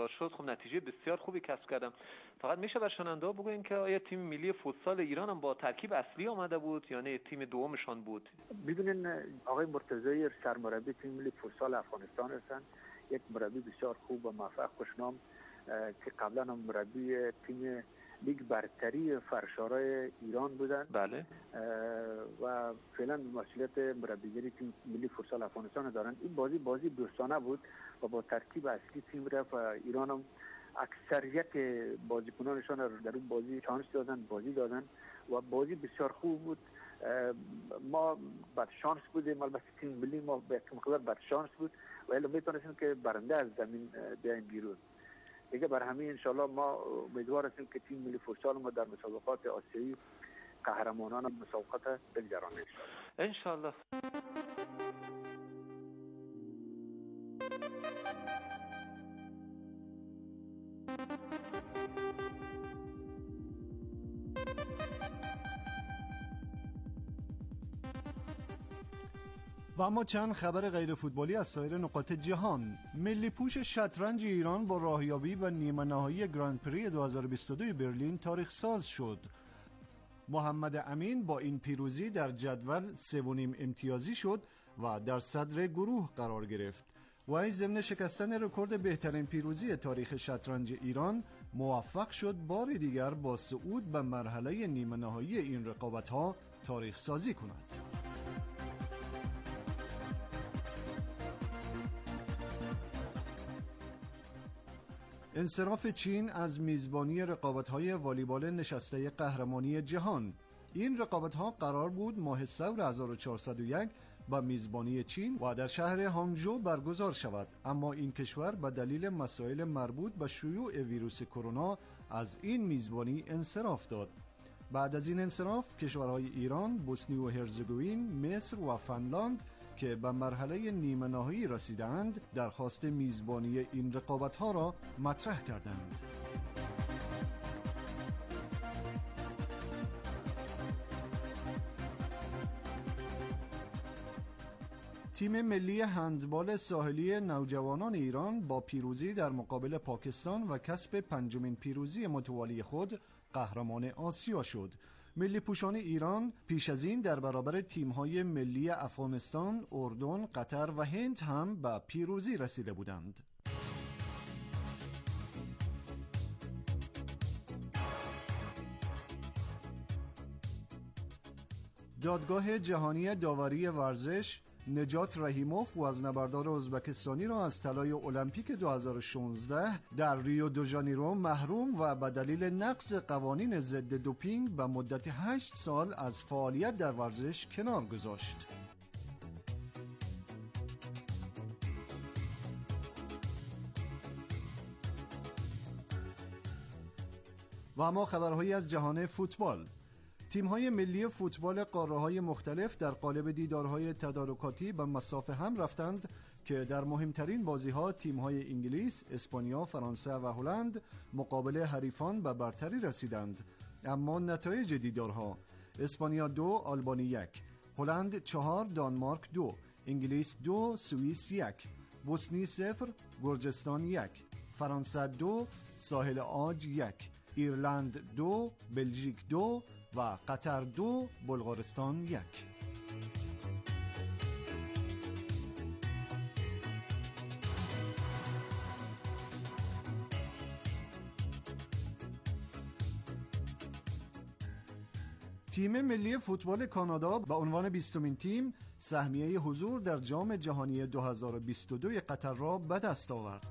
برقرار شد خب نتیجه بسیار خوبی کسب کردم. فقط میشه بر شنونده‌ها بگوین که آیا تیم ملی فوتسال ایران هم با ترکیب اصلی آمده بود یا نه تیم دومشان بود؟ ببینین آقای مرتضی سرمربی تیم ملی فوتسال افغانستان هستند، یک مربی بسیار خوب و موفق خوشنام که قبلا هم مربی تیم لیگ برتری فرشارای ایران بودن. بله. و فعلا مسئولیت مربیگری تیم ملی فوتسال افغانستان دارن. این بازی دوستانه بود و با ترکیب اصلی تیم رفت و ایران هم اکثریت بازیکنانشان رو در اون بازی شانس دادن و بازی بسیار خوب بود. ما بد شانس بودیم، البته تیم ملی ما به مقدار بد شانس بود و الا میتونستیم که برنده از زمین بیایم بیرون. دیگه بر همین انشالله ما امیدوار هستیم که تیم ملی فوتسال ما در مسابقات آسیایی قهرمانان مسابقات بگذرانه انشالله. و اما چند خبر غیر فوتبالی از سایر نقاط جهان. ملی پوش شطرنج ایران با راهیابی و نیمه نهایی گراند پری 2022 برلین تاریخ ساز شد. محمد امین با این پیروزی در جدول 3.5 امتیازی شد و در صدر گروه قرار گرفت. وی ضمن شکستن رکورد بهترین پیروزی تاریخ شطرنج ایران موفق شد بار دیگر با صعود به مرحله نیمه نهایی این رقابت‌ها تاریخ سازی کند. انصراف چین از میزبانی رقابت‌های والیبال نشسته قهرمانی جهان. این رقابت‌ها قرار بود ماه ثور 1401 با میزبانی چین و در شهر هانگجو برگزار شود، اما این کشور به دلیل مسائل مربوط به شیوع ویروس کرونا از این میزبانی انصراف داد. بعد از این انصراف کشورهای ایران، بوسنی و هرزگوین، مصر و فنلاند که به مرحله نیمه نهایی رسیدند درخواست میزبانی این رقابت‌ها را مطرح کردند. تیم ملی هندبال ساحلی نوجوانان ایران با پیروزی در مقابل پاکستان و کسب 5مین پیروزی متوالی خود قهرمان آسیا شد. ملی پوشان ایران پیش از این در برابر تیم‌های ملی افغانستان، اردن، قطر و هند هم به پیروزی رسیده بودند. دادگاه جهانی داوری ورزش نجات رحیموف وزنه‌بردار ازبکستانی را از طلای المپیک 2016 در ریو دو ژانیرو محروم و به دلیل نقض قوانین ضد دوپینگ به مدت 8 سال از فعالیت در ورزش کنار گذاشت. و اما خبرهایی از جهان فوتبال. تیم‌های ملی فوتبال قاره‌های مختلف در قالب دیدارهای تدارکاتی به مصاف هم رفتند که در مهمترین بازی‌ها تیم‌های انگلیس، اسپانیا، فرانسه و هلند مقابل حریفان به برتری رسیدند. اما نتایج دیدارها: اسپانیا 2 آلبانی 1، هلند 4 دانمارک 2، انگلیس 2 سوئیس 1، بوسنی 0 گرجستان 1، فرانسه 2 ساحل عاج 1، ایرلند 2 بلژیک 2 و قطر 2 بلغارستان 1. تیم ملی فوتبال کانادا به عنوان 20مین تیم سهمیه حضور در جام جهانی 2022 قطر را به دست آورد.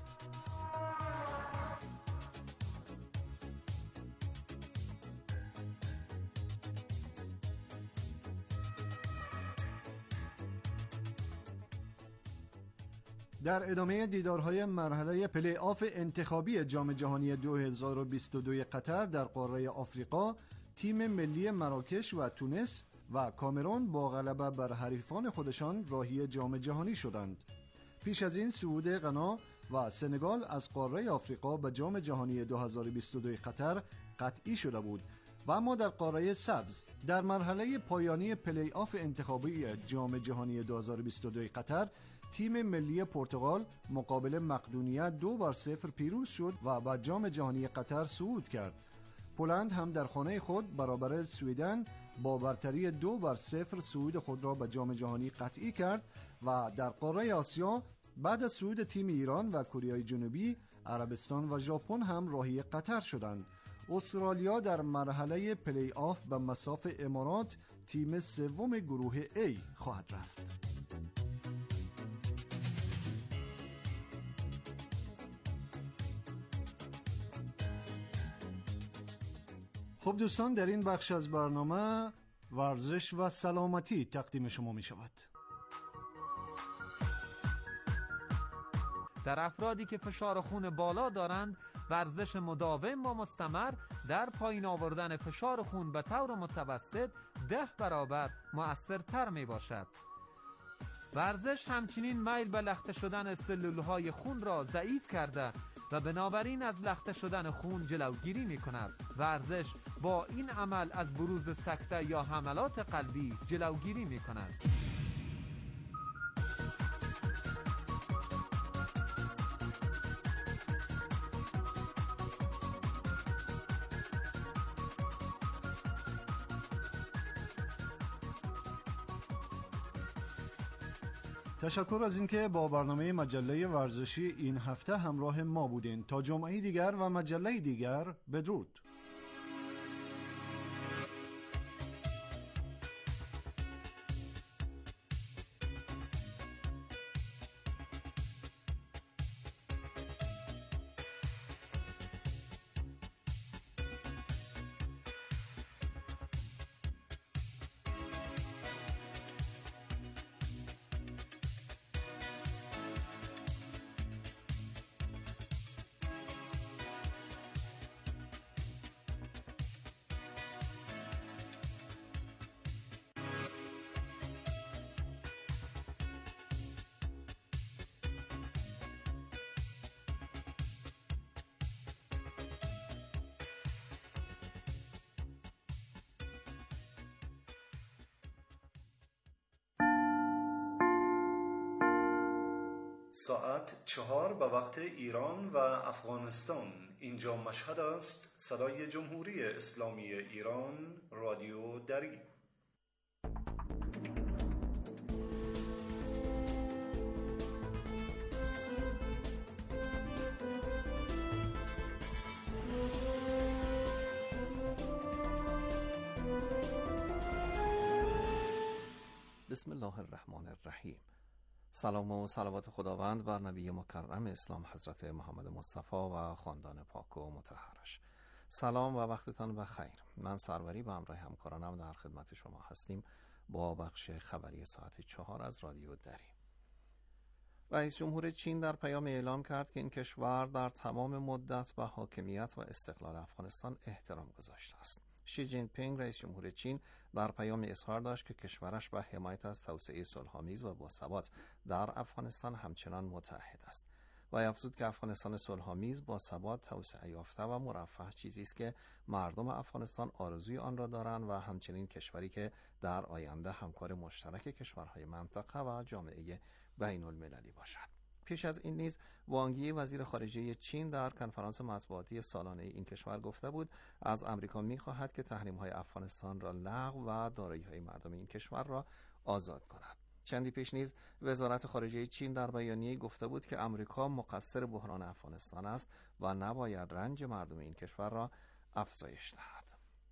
در ادامه دیدارهای مرحله پلی آف انتخابی جام جهانی 2022 قطر در قاره آفریقا، تیم ملی مراکش و تونس و کامرون با غلبه بر حریفان خودشان راهی جام جهانی شدند. پیش از این سعود غنا و سنگال از قاره آفریقا به جام جهانی 2022 قطر قطعی شده بود و اما در قاره سبز در مرحله پایانی پلی آف انتخابی جام جهانی 2022 قطر تیم ملی پرتغال مقابل مقدونیه 2-0 پیروز شد و به جام جهانی قطر صعود کرد. پولند هم در خانه خود برابر سوئدن با برتری 2-0 صعود خود را به جام جهانی قطعی کرد و در قاره آسیا بعد از صعود تیم ایران و کره جنوبی، عربستان و ژاپن هم راهی قطر شدند. استرالیا در مرحله پلی آف به مصاف امارات تیم سوم گروه A خواهد رفت. خب دوستان، در این بخش از برنامه ورزش و سلامتی تقدیم شما می شود. در افرادی که فشار خون بالا دارند، ورزش مداوم و مستمر در پایین آوردن فشار خون به طور متوسط 10 برابر مؤثرتر می باشد. ورزش همچنین میل به لخته شدن سلولهای خون را ضعیف کرده و بنابراین از لخته شدن خون جلوگیری می کند. ورزش با این عمل از بروز سکته یا حملات قلبی جلوگیری می کند. تشکر از اینکه با برنامه مجله ورزشی این هفته همراه ما بودین. تا جمعه دیگر و مجله دیگر، بدرود. ساعت 4 به وقت ایران و افغانستان. اینجا مشهد است. صدای جمهوری اسلامی ایران، رادیو دری. بسم الله الرحمن الرحیم. سلام و صلوات خداوند بر نبی مکرم اسلام حضرت محمد مصطفی و خاندان پاک و مطهرش. سلام و وقتتان بخیر. من سروری به همراه همکارانم در خدمت شما هستیم با بخش خبری ساعت 4 از رادیو دری. رئیس جمهور چین در پیام اعلام کرد که این کشور در تمام مدت به حاکمیت و استقلال افغانستان احترام گذاشته است. شی جین پینگ رئیس جمهور چین در پیام اظهار داشت که کشورش به حمایت از توسعه صلح‌آمیز و باثبات در افغانستان همچنان متحد است و افزود که افغانستان صلح‌آمیز، باثبات، توسعه یافته و مرفه چیزی است که مردم افغانستان آرزوی آن را دارند و همچنین کشوری که در آینده همکار مشترک کشورهای منطقه و جامعه بین‌المللی باشد. پیش از این نیز وانگ یی وزیر خارجه چین در کنفرانس مطبوعاتی سالانه این کشور گفته بود از امریکا می‌خواهد که تحریم‌های افغانستان را لغو و دارایی‌های مردم این کشور را آزاد کند. چندی پیش نیز وزارت خارجه چین در بیانیه‌ای گفته بود که امریکا مقصر بحران افغانستان است و نباید رنج مردم این کشور را افزایش دهد.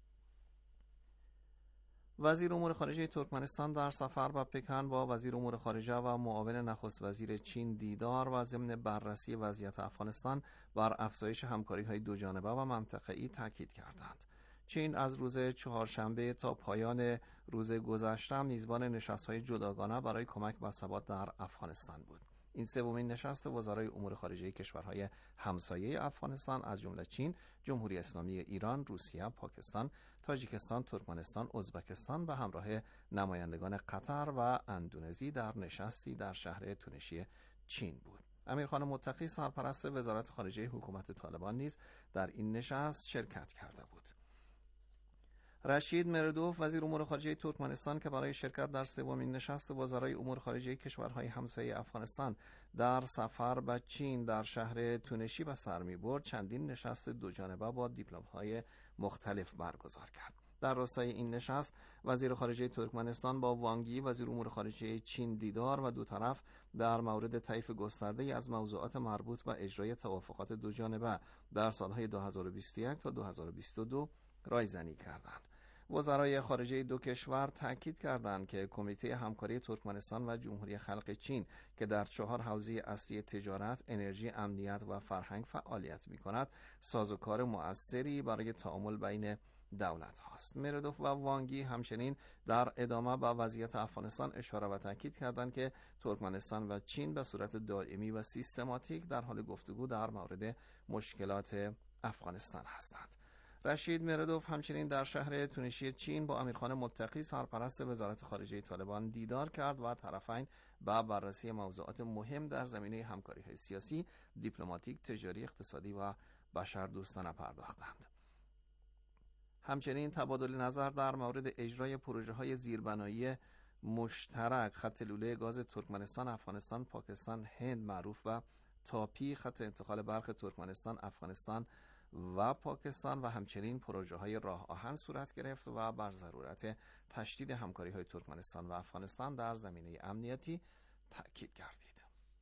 وزیر امور خارجه ترکمنستان در سفر به پکن با وزیر امور خارجه و معاون نخست وزیر چین دیدار و ضمن بررسی وضعیت افغانستان بر افزایش همکاری‌های دوجانبه و منطقه‌ای تاکید کردند. چین از روز چهارشنبه تا پایان روز گذشته میزبان نشست‌های جداگانه برای کمک به ثبات در افغانستان بود. این سومین نشست وزرای امور خارجه کشورهای همسایه افغانستان از جمله چین، جمهوری اسلامی ایران، روسیه، پاکستان، تاجیکستان، ترکمنستان، ازبکستان به همراه نمایندگان قطر و اندونزی در نشستی در شهر تونشی چین بود. امیرخان متقی سرپرست وزارت خارجه حکومت طالبان نیز در این نشست شرکت کرده بود. رشید مردوف وزیر امور خارجه ترکمنستان که برای شرکت در سومین نشست وزرای امور خارجه کشورهای همسایه افغانستان در سفر به چین در شهر تونشی به سر می‌برد، چندین نشست دوجانبه با دیپلمات‌های مختلف برگزار کرد. در راستای این نشست وزیر خارجه ترکمنستان با وانگ یی وزیر امور خارجه چین دیدار و دو طرف در مورد طیف گسترده‌ای از موضوعات مربوط به اجرای توافقات دوجانبه در سالهای 2021 تا 2022 رایزنی کردند. وزرای خارجه دو کشور تاکید کردند که کمیته همکاری ترکمنستان و جمهوری خلق چین که در 4 حوزه اصلی تجارت، انرژی، امنیت و فرهنگ فعالیت می‌کند، سازوکار مؤثری برای تعامل بین دولت هاست. مردوف و وانگ یی همچنین در ادامه به وضعیت افغانستان اشاره و تاکید کردند که ترکمنستان و چین به صورت دائمی و سیستماتیک در حال گفتگو در مورد مشکلات افغانستان هستند. رشید مردوف همچنین در شهر تونشی چین با امیرخان متقی سرپرست وزارت خارجه طالبان دیدار کرد و طرفین با بررسی موضوعات مهم در زمینه همکاری‌های سیاسی، دیپلماتیک، تجاری، اقتصادی و بشردوستانه پرداختند. همچنین تبادل نظر در مورد اجرای پروژه‌های زیربنایی مشترک خط لوله گاز ترکمنستان، افغانستان، پاکستان، هند معروف به تاپی، خط انتقال برق ترکمنستان، افغانستان و پاکستان و همچنین پروژه‌های راه آهن صورت گرفت و بر ضرورت تشدید همکاری‌های ترکمنستان و افغانستان در زمینه امنیتی تأکید گردید.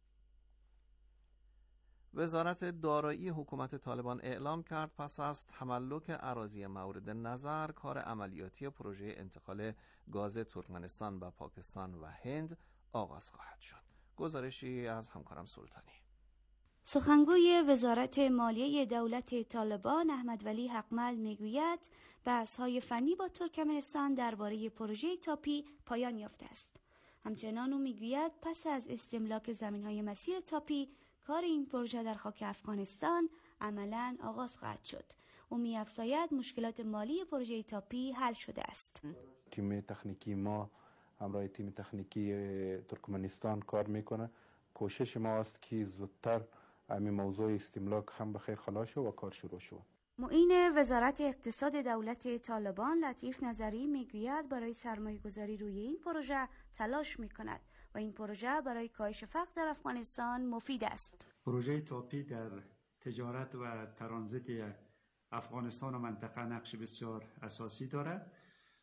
وزارت دارایی حکومت طالبان اعلام کرد پس از تملک اراضی مورد نظر کار عملیاتی پروژه انتقال گاز ترکمنستان به پاکستان و هند آغاز خواهد شد. گزارشی از همکارم سلطانی. سخنگوی وزارت مالیه دولت طالبان احمد ولی حقمل میگوید بحث‌های فنی با ترکمنستان درباره پروژه تاپی پایان یافته است. همچنان او میگوید پس از استملاک زمین‌های مسیر تاپی کار این پروژه در خاک افغانستان عملاً آغاز خواهد شد. او می‌افزاید مشکلات مالی پروژه تاپی حل شده است. تیم تکنیکی ما همراه تیم تکنیکی ترکمنستان کار میکنه. کوشش ما است که زودتر همین موضوع استملاک هم بخیر خلاص شد و کار شروع شد. معین وزارت اقتصاد دولت طالبان لطیف نظری میگوید برای سرمایه‌گذاری روی این پروژه تلاش میکند و این پروژه برای کاهش فقر در افغانستان مفید است. پروژه تاپی در تجارت و ترانزیت افغانستان و منطقه نقش بسیار اساسی دارد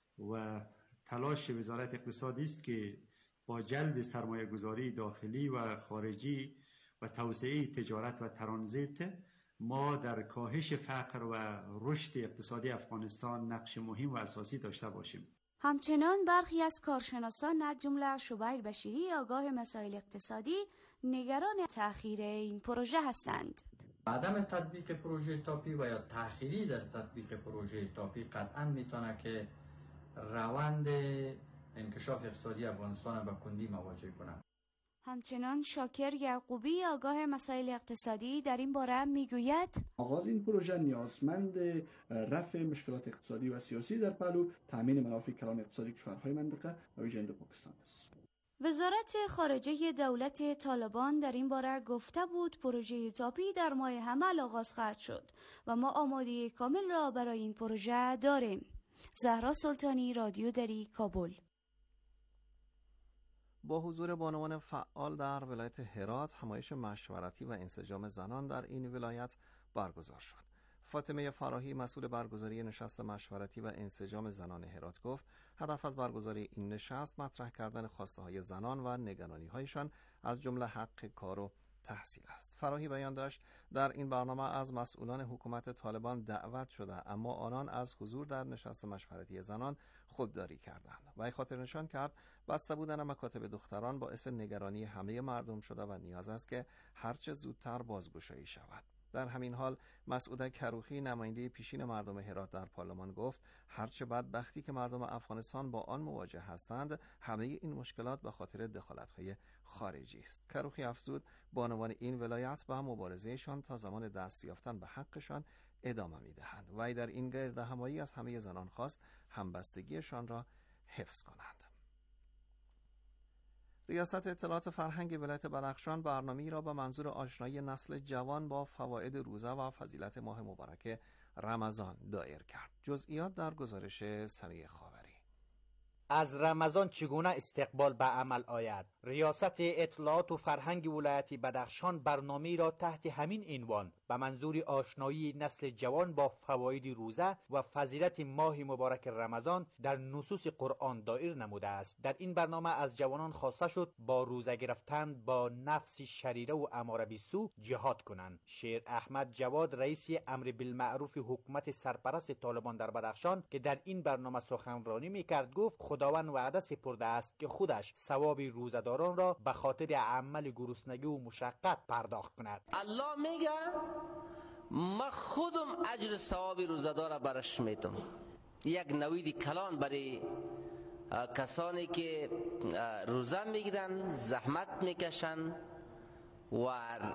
و تلاش وزارت اقتصادی است که با جلب سرمایه‌گذاری داخلی و خارجی و توسعه تجارت و ترانزیت ما در کاهش فقر و رشد اقتصادی افغانستان نقش مهم و اساسی داشته باشیم. همچنان برخی از کارشناسان از جمله شبیر بشیری آگاه مسائل اقتصادی نگران تأخیر این پروژه هستند. عدم تطبیق پروژه تاپی و یا تأخیری در تطبیق پروژه تاپی قطعاً میتونه که روند انکشاف اقتصادی افغانستان به کندی مواجه کنه. همچنان شاکر یعقوبی آگاه مسائل اقتصادی در این باره میگوید آغاز این پروژه نیازمند رفع مشکلات اقتصادی و سیاسی در پهلو تامین منافع کلان اقتصادی کشورهای منطقه و ویژه پاکستان است. وزارت خارجه دولت طالبان در این باره گفته بود پروژه تاپی در ماه حمل آغاز خواهد شد و ما آماده کامل را برای این پروژه داریم. زهرا سلطانی، رادیو دری، کابل. با حضور بانوان فعال در ولایت هرات همایش مشورتی و انسجام زنان در این ولایت برگزار شد. فاطمه فراهی مسئول برگزاری نشست مشورتی و انسجام زنان هرات گفت هدف از برگزاری این نشست مطرح کردن خواسته های زنان و نگرانی هایشان از جمله حق کار و تحصیل است. فراهی بیان داشت در این برنامه از مسئولان حکومت طالبان دعوت شده اما آنان از حضور در نشست مشورتی زنان خودداری کردند و خاطر نشان کرد بسته بودن مکاتب دختران باعث نگرانی همه مردم شده و نیاز است که هرچه زودتر بازگشایی شود. در همین حال مسعود کروخی نماینده پیشین مردم هرات در پارلمان گفت هرچه بدبختی که مردم افغانستان با آن مواجه هستند همه این مشکلات به خاطر دخالت‌های خارجی است. کروخی افزود بانوان این ولایت با مبارزهشان تا زمان دست یافتن به حقشان ادامه می‌دهند و در این گرد همایی از همه زنان خواست همبستگیشان را حفظ کنند. ریاست اطلاعات فرهنگ ولایت بدخشان برنامه‌ای را به منظور آشنایی نسل جوان با فواید روزه و فضیلت ماه مبارک رمضان دایر کرد. جزئیات در گزارش سمیع خاوری. از رمضان چگونه استقبال به عمل آید؟ ریاست اطلاعات و فرهنگ ولایت بدخشان برنامه را تحت همین عنوان به منظور آشنایی نسل جوان با فواید روزه و فضیلت ماه مبارک رمضان در نصوص قرآن دایر نموده است. در این برنامه از جوانان خواسته شد با روزه گرفتن با نفس شریره و اماره بالسو جهاد کنند. شیر احمد جواد رئیس امر بالمعروف حکومت سرپرست طالبان در بدخشان که در این برنامه سخنرانی میکرد گفت خداوند وعده سپرده است که خودش ثواب روزه‌داران را به خاطر عمل گرسنگی و مشقت پرداخت کند. الله میگه ما خودم اجر ثواب روزه‌دار برش میتم. یک نوید کلان برای کسانی که روزه میگیرن، زحمت میکشن و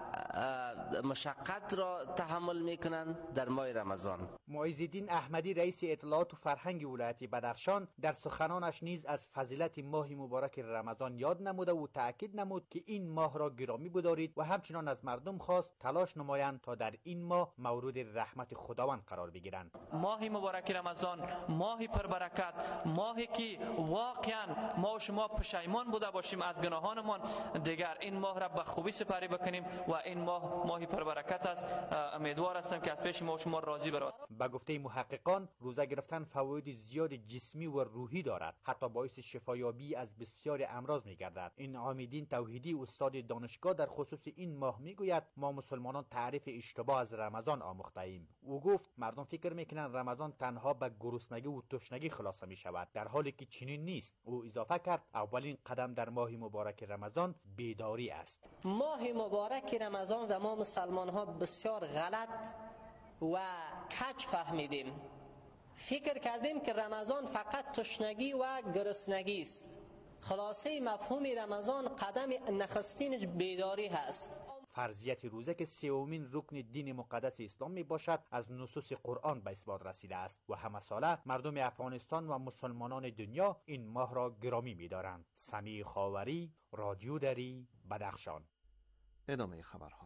مشقت را تحمل میکنن در ماه رمضان. معیزالدین احمدی رئیس اطلاعات و فرهنگ ولایت بدخشان در سخنانش نیز از فضیلت ماه مبارک رمضان یاد نموده و تأکید نمود که این ماه را گرامی بدارید و همچنان از مردم خواست تلاش نمایند تا در این ماه مورد رحمت خداوند قرار بگیرند. ماه مبارک رمضان ماهی پربرکت، ماهی که واقعا ما و شما پشیمان بوده باشیم از گناهانمان، دیگر این ماه را به خوبی سپری بکنیم و این ماه ماهی پربرکت است. امیدوار هستم که از پیش ما و شما راضی برود. به گفته محققان روزه گرفتن فواید زیاد جسمی و روحی دارد، حتی باعث شفایابی از بسیار امراض می‌گردد. این عامدین توحیدی استاد دانشگاه در خصوص این ماه میگوید ما مسلمانان تعریف اشتباه از رمضان آموخته ایم. او گفت مردم فکر میکنند رمضان تنها به گرسنگی و تشنگی خلاصه می شود، در حالی که چنین نیست. او اضافه کرد اولین قدم در ماه مبارک رمضان بیداری است. ماه مبارک رمضان و ما مسلمان ها بسیار غلط و کج فهمیدیم. فکر کردیم که رمضان فقط تشنگی و گرسنگی است. خلاصه مفهوم رمضان قدم نخستین بیداری هست. فرضیت روزه که سومین رکن دین مقدس اسلام می باشد از نصوص قرآن به اثبات رسیده است و همه ساله مردم افغانستان و مسلمانان دنیا این ماه را گرامی می دارند. سمیع خاوری، رادیو دری، بدخشان. ادامه خبرها.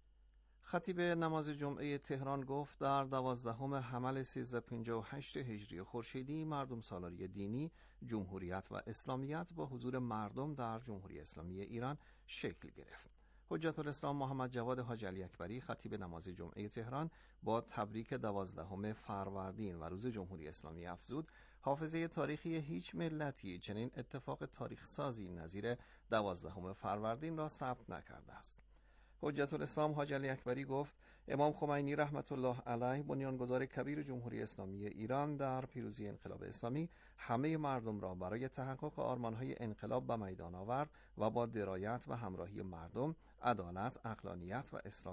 خطیب نماز جمعه تهران گفت در 12 حمل 1358 هجری خورشیدی مردم سالاری دینی، جمهوریت و اسلامیت با حضور مردم در جمهوری اسلامی ایران شکل گرفت. حجت الاسلام محمد جواد حاجی علی اکبری خطیب نماز جمعه تهران با تبریک 12 فروردین و روز جمهوری اسلامی افزود حافظه تاریخی هیچ ملتی چنین اتفاق تاریخ سازی نظیر 12 فروردین را ثبت نکرده است. حجت الاسلام حاجی علی اکبری گفت امام خمینی رحمت الله علیه بنیانگذار کبیر جمهوری اسلامی ایران در پیروزی انقلاب اسلامی همه مردم را برای تحقق آرمانهای انقلاب به میدان آورد و با درایت و همراهی مردم عدالت، عقلانیت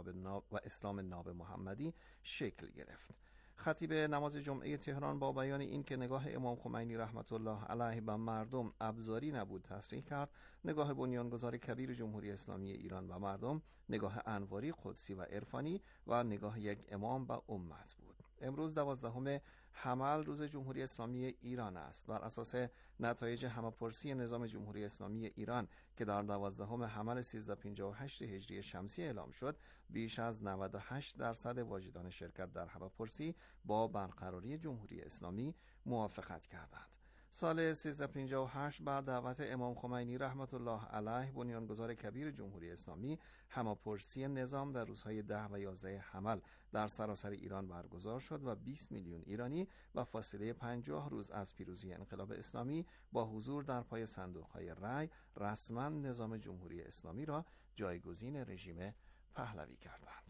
و اسلام ناب محمدی شکل گرفت. خطیب نماز جمعه تهران با بیان این که نگاه امام خمینی رحمت الله علیه به مردم ابزاری نبود تصریح کرد نگاه بنیانگذار کبیر جمهوری اسلامی ایران به مردم نگاه انواری، قدسی و عرفانی و نگاه یک امام به امت بود. امروز 12 حمل روز جمهوری اسلامی ایران است. بر اساس نتایج همه‌پرسی نظام جمهوری اسلامی ایران که در 12 حمل 1358 هجری شمسی اعلام شد، بیش از 98% واجدان شرکت در همه‌پرسی با برقراری جمهوری اسلامی موافقت کردند. سال 1358 بعد دعوت امام خمینی رحمت الله علیه بنیانگذار کبیر جمهوری اسلامی همه‌پرسی نظام در روزهای 10 و 11 حمل در سراسر ایران برگزار شد و 20 میلیون ایرانی و فاصله 50 روز از پیروزی انقلاب اسلامی با حضور در پای صندوق‌های رای رسما نظام جمهوری اسلامی را جایگزین رژیم پهلوی کردند.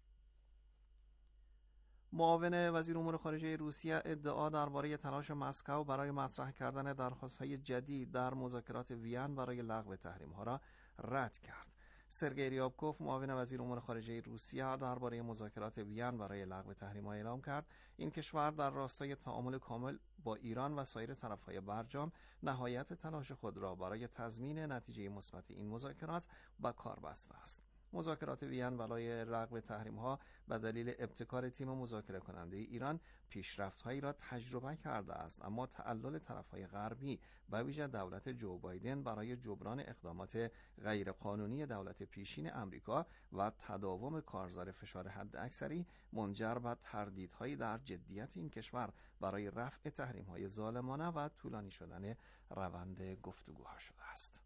معاون وزیر امور خارجه روسیه ادعا درباره تلاش مسکو برای مطرح کردن درخواست‌های جدید در مذاکرات وین برای لغو تحریم‌ها را رد کرد. سرگئی ریابکوف معاون وزیر امور خارجه روسیه درباره مذاکرات وین برای لغو تحریم‌ها اعلام کرد این کشور در راستای تعامل کامل با ایران و سایر طرف‌های برجام نهایت تلاش خود را برای تضمین نتیجه مثبت این مذاکرات به کار بسته است. مذاکرات وین برای لغو تحریم‌ها به دلیل ابتکار تیم مذاکره کننده ایران پیشرفت‌هایی را تجربه کرده است، اما تعلل طرف‌های غربی به ویژه دولت جو بایدن برای جبران اقدامات غیرقانونی دولت پیشین امریکا و تداوم کارزار فشار حداکثری منجر به تردیدهایی در جدیت این کشور برای رفع تحریم‌های ظالمانه و طولانی شدن روند گفتگوها شده است.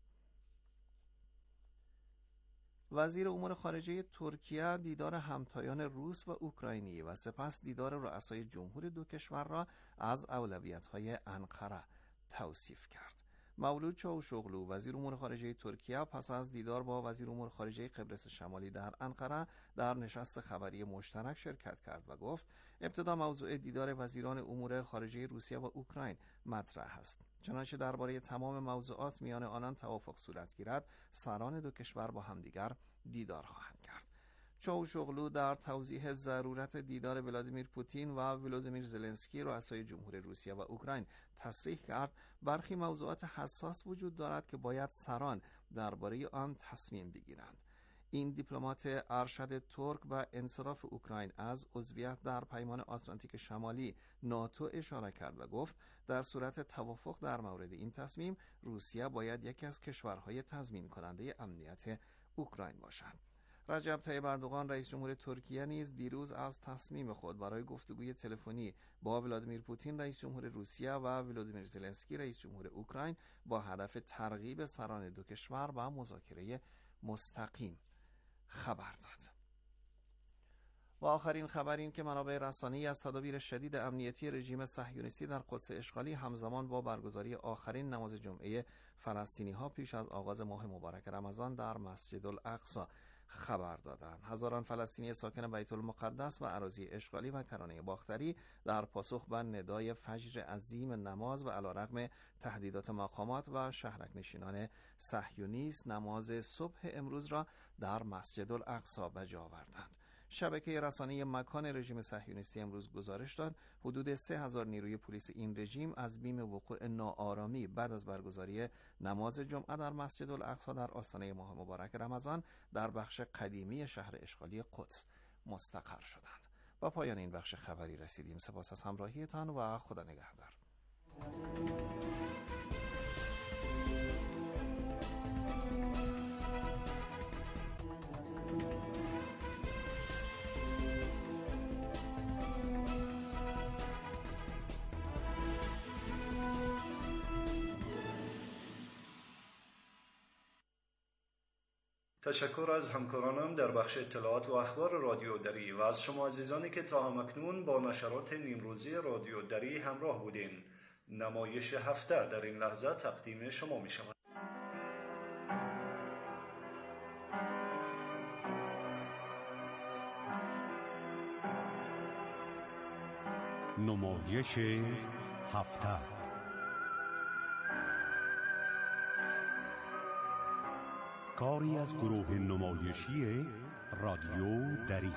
وزیر امور خارجه ترکیه دیدار همتایان روس و اوکراینی و سپس دیدار رؤسای جمهور دو کشور را از اولویت‌های انقره توصیف کرد. مولود چاوشوغلو وزیر امور خارجه ترکیه پس از دیدار با وزیر امور خارجه قبرس شمالی در انقره در نشست خبری مشترک شرکت کرد و گفت ابتدا موضوع دیدار وزیران امور خارجه روسیه و اوکراین مطرح است. چنانچه درباره تمام موضوعات میان آنان توافق صورت گیرد، سران دو کشور با همدیگر دیدار خواهند کرد. چاوشوغلو در توضیح ضرورت دیدار ولادیمیر پوتین و ولودیمیر زلنسکی رؤسای جمهور روسیه و اوکراین تصریح کرد برخی موضوعات حساس وجود دارد که باید سران درباره آن تصمیم بگیرند. این دیپلمات ارشد ترک به انصراف اوکراین از عضویت در پیمان آتلانتیک شمالی ناتو اشاره کرد و گفت در صورت توافق در مورد این تصمیم روسیه باید یکی از کشورهای تضمین کننده امنیت اوکراین باشد. رجب طیب اردوغان رئیس جمهور ترکیه نیز دیروز از تصمیم خود برای گفتگوی تلفنی با ولادیمیر پوتین رئیس جمهور روسیه و ولودیمیر زلنسکی رئیس جمهور اوکراین با هدف ترغیب سران دو کشور به مذاکره مستقیم خبر داد. و آخرین خبر این که منابع رسانه‌ای از تدابیر شدید امنیتی رژیم صهیونیستی در قدس اشغالی همزمان با برگزاری آخرین نماز جمعه فلسطینی‌ها پیش از آغاز ماه مبارک رمضان در مسجد الاقصی خبر دادند. هزاران فلسطینی ساکن بیت المقدس و اراضی اشغالی و کرانه باختری در پاسخ به ندای فجر عظیم نماز و علیرغم تهدیدات مقامات و شهرک نشینان صهیونیست نماز صبح امروز را در مسجد الاقصی به جا آوردند. شبکه رسانه‌ای مکان رژیم صهیونیستی امروز گزارش داد حدود 3000 نیروی پلیس این رژیم از بیم وقوع ناآرامی بعد از برگزاری نماز جمعه در مسجد الاقصی در آستانه ماه مبارک رمضان در بخش قدیمی شهر اشغالی قدس مستقر شدند. با پایان این بخش خبری رسیدیم. سپاس از همراهیتان و خدا نگهدار. تشکر از همکارانم در بخش اطلاعات و اخبار رادیو دری و از شما عزیزانی که تا همکنون با نشرات نیمروزی رادیو دری همراه بودین. نمایش هفته در این لحظه تقدیم شما می شود. نمایش هفته کاری از گروه نمایشی رادیو دری.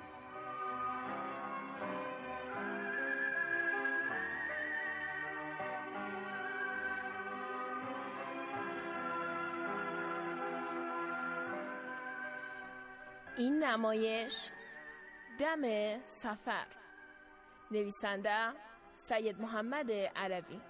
این نمایش دم سفر، نویسنده سید محمد عربی.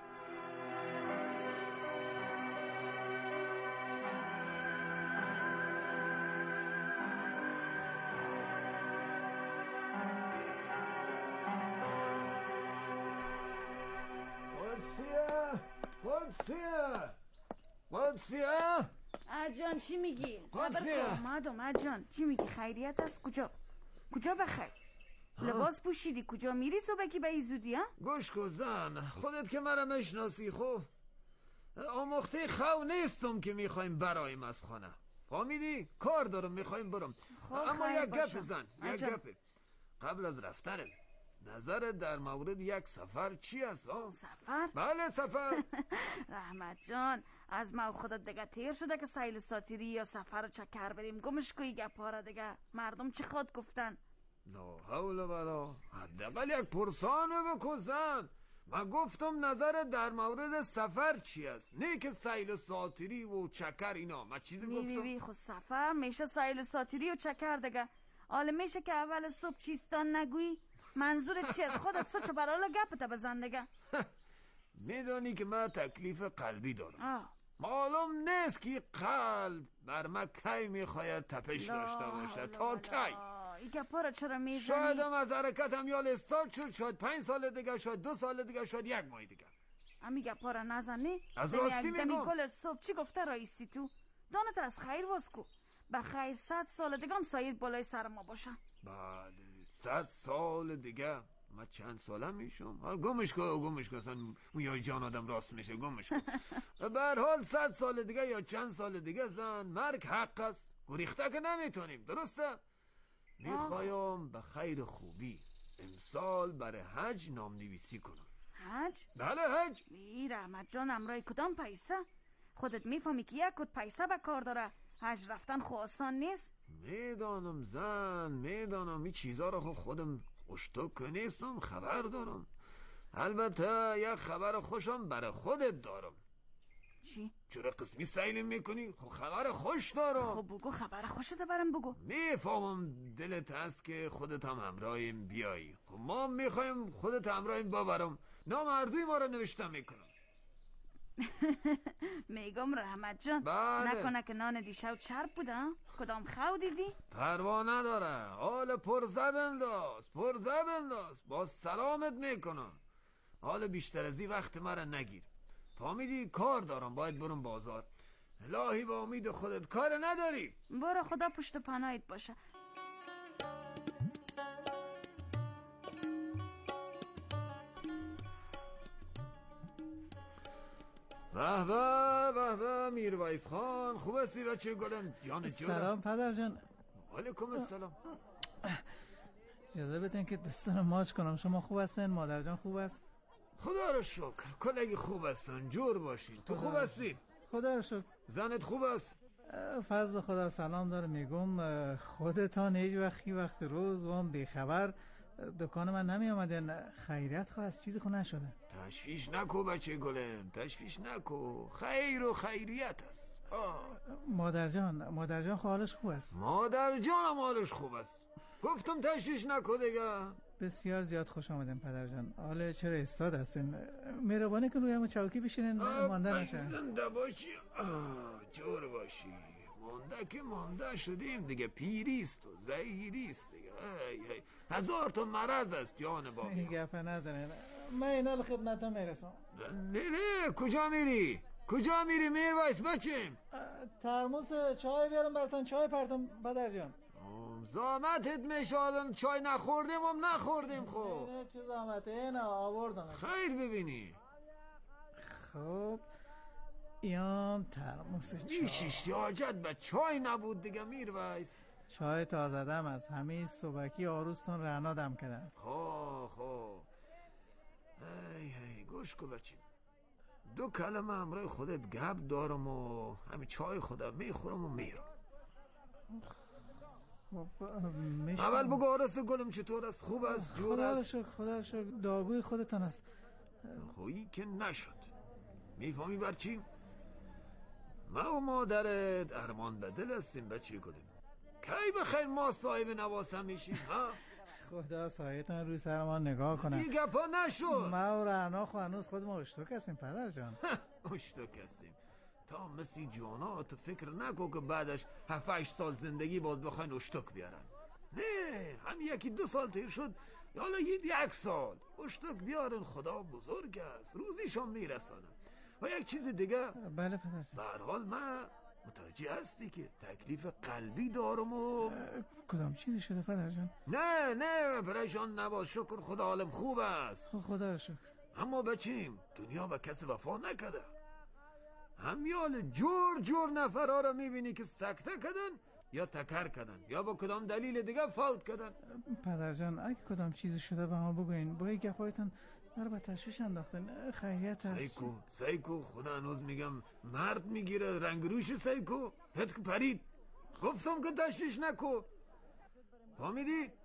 قدسیه اجان چی میگی؟ صبر کن اومد جان. چی میگی؟ خیریت است؟ کجا بخیر؟ لباس پوشیدی کجا میری صبحی به این زودی ها؟ گوش کن زن، خودت که مرا میشناسی خب آموخته خو نیستم که میخوایم برایم از خانه. فهمیدی؟ کار دارم میخوایم برم. اما یک گپ زن، یک گپ قبل از رفتنم نظرت در مورد یک سفر چی است؟ سفر؟ بله سفر. رحمت جان از ما خودت دیگه تیر شده که سیل ساتیری یا سفر چکر بریم گمش کوی گپاره دیگه. مردم چی خود گفتن؟ لا حول ولا. حداقل یک پرسانه بکن زن. من گفتم نظر در مورد سفر چی است، نه که سیل ساتیری و چکر اینا. من چیزی گفتم؟ خود سفر میشه سیل ساتیری و چکر دیگه. حالا میشه که اول صبح چیستان نگویی؟ منظورت چی است؟ خودت سوچو برالا گپت بزن دیگه. میدانی که من تکلیف قلبی دارم. معلوم نیست که قلب بر من کی میخواید تپش داشته باشه تا کی. این گپا چرا میزنی؟ شاید هم از حرکتم یا استارت شد، شاید 5 سال دیگه، شاید 2 سال دیگه، شاید 1 ماه دیگه. امی گپا را نزنی؟ از راستی میگم. کل صبح چی گفته رایستی تو؟ دانت از خیر واسکو. به خیر 100 سال دیگه هم سایر بالای سر ما باشن. بله 100 سال دیگه من چند سالم میشم؟ گمش کن اصلا یا جان آدم راست میشه، گمش کن. به هر حال 100 سال دیگه یا چند سال دیگه زن مرگ حق است، گریخته که نمیتونیم، درسته؟ میخوایم به خیر خوبی امسال برای حج نام نویسی کنم. حج؟ بله حج. رحمت جان امرای کدام پیسه؟ خودت میفهمی که یک کد پیسه به کار داره. حج رفتن خو آسان نیست. میدانم زن، میدانم این چیزا رو خودم اشتک نیستم، خبر دارم. البته یک خبر خوشم برای خودت دارم. چی؟ چرا قسمی سیلیم میکنی؟ خب خبر خوش دارم. خب بگو خبر خوشت برم بگو. میفهمم دلت هست که خودت هم همراهیم بیایی. خب ما میخوایم خودت همراهیم ببرم، نامردوی ما رو نوشته میکنم. میگم رحمت جان بله. نکنه که نان دیشب چرب بوده؟ کدام خو دیدی؟ پروا نداره، حال پرزه بنداز با سلامت میکنم. حال بیشتر از این وقت مرا نگیر، فهمیدی؟ کار دارم، باید برم بازار. الهی با امید خودت کار نداری؟ برو، خدا پشت پناهت باشه. به به میرویس خان، خوب هستی بچه گلم؟ سلام پدر جان. علیکم السلام. اجازه بدین که دستان ماچ کنم. شما خوب هستین؟ مادر جان خوب است؟ خدا رو شکر، کلگی خوب هستن، جور باشین. تو خوب هستی؟ خدا رو شکر. زنت خوب است؟ فضل خدا سلام داره. میگم خودتان هیچ وقت روز و هم بیخبر دکان من نمی آمدن. خیریت خواه از چیزی خود نشده؟ تشویش نکو بچه گلم، تشویش نکو، خیر و خیریت است. مادر جان حالش خوب است؟ مادر جان حالش خوب است، گفتم تشویش نکو دیگه. بسیار زیاد خوش آمدین پدر جان. حالا چرا استاد هستین؟ مهربانی کن روی همون چوکی بشینین مانده نشه. زنده باشی، جور باشی. مانده که مانده شدیم دیگه، پیریست و زهیریست دیگه. 1000 تا مرض است جان بابا. این گپه نزنین، من اینا رو خدمتم میرسم. نه کجا میری میرویس بچیم؟ ترموز چای بیارم براتون، چای پرتم پدر جان. زامتت میشه، چای نخوردیم خب. نه چه زامته، اینا آوردم. خیر ببینی. خب ایام ترموز چای. میشیش حاجت به چای نبود دیگه میرویس. چای تازه دم از همه صبحکی آروستون رعنا دم کردن. خب هی گوش کن بچه، 2 کلمه همراه خودت گپ دارم و همین چای خودم میخورم و میرم. اول بگو آرس گلم چطور است؟ خوب است؟ جور است؟ خدا رو شکر داغوی خودتان است. خویی که نشد، میفهمی برچی؟ ما و مادرت ارمان به دل هستیم بچه گلم. کی بخیر ما صاحب نواسم میشیم ها؟ خدا سایتان روی سر ما نگاه کنن. این گپا نشد. ما و رعنا هنوز خود ما اشتک هستیم پدر جان. اشتک هستیم تا مثل جانا. تو فکر نکن که بعدش 7-8 سال زندگی باز بخواین اشتک بیارن. نه، هم 1-2 سال تیر شد، حالا 1 سال اشتک بیارن. خدا بزرگ است، روزیشان میرسانم. و یک چیز دیگه، بله پدر، به هر حال من متوجه هستی که تکلیف قلبی دارم و کدام چیزی شده پدر جان؟ نه پریشان نباش، شکر خدا حالم خوب است. خدا شکر. اما بچیم دنیا به کسی وفا نکده. همیال جور نفرها رو میبینی که سکته کدن یا تکر کدن یا با کدام دلیل دیگه فوت کدن. پدر جان اگه کدام چیزی شده به ما بگوین، با این گپایتان مرا به تشویش انداختن. خیریت هست؟ سیکو خدا هنوز میگم مرد میگیره رنگ روش. سیکو پت که پرید، گفتم که تشویش نکو، فهمیدی؟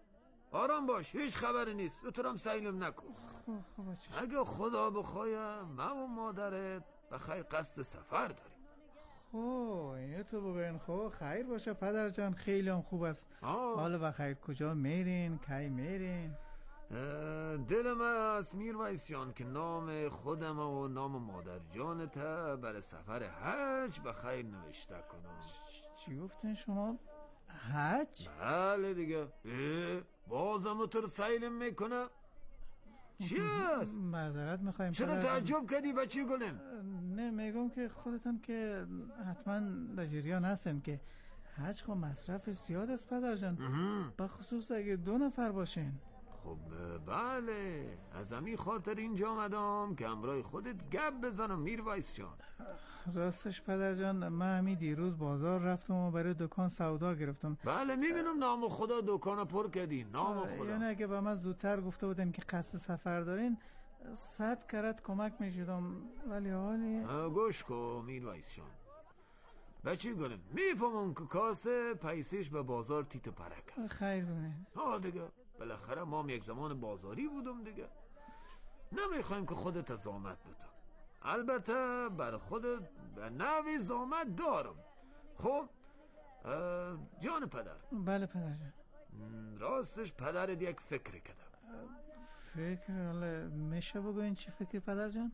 آرام باش، هیچ خبری نیست. تو هم سیلم نکن. اگه خدا بخواه من و مادرت بخیر قصد سفر داریم. اینو تو بگوین. خیر باشه پدر جان، خیلی هم خوب است. حالا بخیر کجا میرین؟ کی میرین؟ دل من از میرویس جان که نام خودم و نام مادر جانت برای سفر حج بخیر نوشته کنم. چی گفتین شما؟ حج؟ بله دیگه. بازم تو رو سیلم میکنه؟ چی هست؟ معذرت میخوایم. چرا تعجب کردی بچه گلم؟ نه میگم که خودتون که حتما در جریان هستن که حج خب مصرف زیاد است پدر جان، بخصوص اگه 2 نفر باشین. خب بله، از همین خاطر اینجا آمدم که همراه خودت گپ بزنم میرویس جان. راستش پدر جان، من همین دیروز بازار رفتم و برای دکان سودا گرفتم. بله میبینم نام خدا دکان پر کردی. نام خدا. یعنی اگه به من زودتر گفته بودن که قصد سفر دارین 100 کرات کمک میشدم، ولی حالی گوش کن میرویس جان. بچه گلم میفهمم که کاسه پیسش به بازار تیت پرک است. خیر کنین. دیگه بالاخره ما هم یک زمان بازاری بودم دیگه. نمیخوایم که خودت زامت بتم. البته بر خودت به نوی زامت دارم. خب جان پدر. بله پدر جان. راستش پدرت یک فکر کردم. فکر؟ حالا میشه بگوین چی فکری پدر جان؟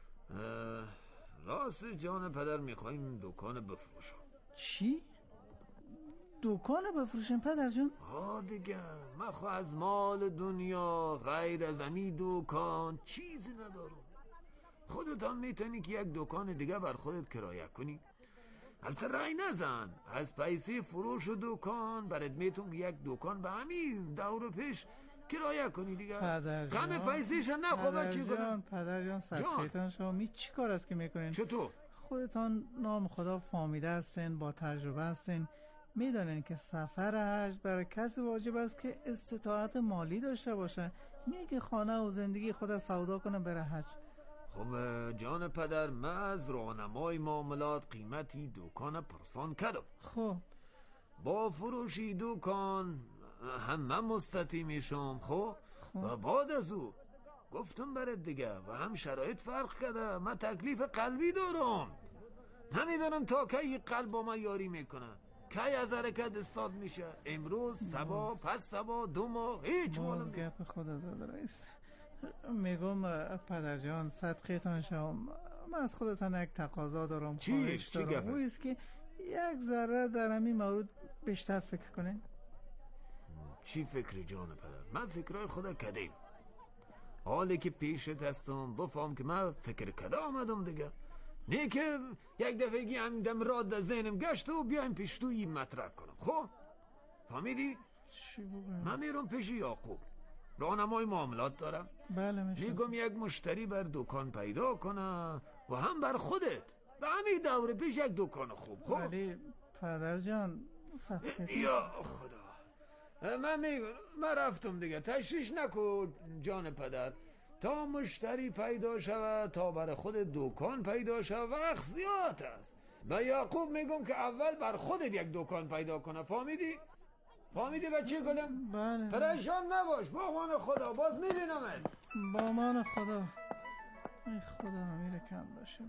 راستش جان پدر میخوایم دکان بفروشم. چی؟ دکان بفروشیم پدر جان؟ دیگه من خواهم از مال دنیا غیر از این دکان چیزی ندارم. خودت هم میتونی که یک دکان دیگه بر خودت کرایه کنی. البته رای نزن، از پیسه فروش و دکان برات میتون که یک دکان به همین دور پیش کرایه کنی دیگه. غم پیسهش نخواه چی کنم. پدر جان صدقیتان شما چی کار است که میکنین؟ چطور؟ خودتان نام خدا فامیده هستین، با تجربه هستین، میدانین که سفر حج برای کسی واجب است که استطاعت مالی داشته باشه، نه که خانه و زندگی خود سودا کنه بره حج. خب جان پدر، من از راهنمای معاملات قیمتی دکان پرسان کردم. خب با فروشی دکان هم من مستطیع میشم. خب و بعد از او گفتم برات دیگه و هم شرایط فرق کرده. من تکلیف قلبی دارم، نمیدونم تا کی قلب با من یاری میکنه، کی از حرکت استاد میشه، امروز سبا پس سبا 2 ماه هیچ معلوم نیست. گپ خدا زاده رئیس. میگم پدر جان صدقیتان شم، من از خودتان یک تقاضا دارم. چی دارم او است که یک ذره در همین مورد بیشتر فکر کنین. چی فکری جان پدر؟ من فکرهای خدا کردیم. حالی که پیشت هستم بفهم که من فکر کرده آمدم دیگه، نه که یک دفعگی هم دم راد در ذهنم گشت و بیایم پیش تو این مطرح کنم. خب فهمیدی؟ چی بگم؟ من میرم پیش یعقوب، راهنمای معاملات دارم. بله میگم یک مشتری بر دکان پیدا کنه و هم بر خودت و همین دوره پیش یک دکان خوب. خب ولی پدر جان یا خدا، من رفتم دیگه، تشویش نکن جان پدر. تا مشتری پیدا شود، تا برای خود دکان پیدا شود وقت زیاد است. و یعقوب میگم که اول بر خودت یک دکان پیدا کنه. فهمیدی بچه گلم؟ بله. پریشان نباش، با امان خدا، باز میبینمت. با امان خدا. ای خدا میره کم باشه.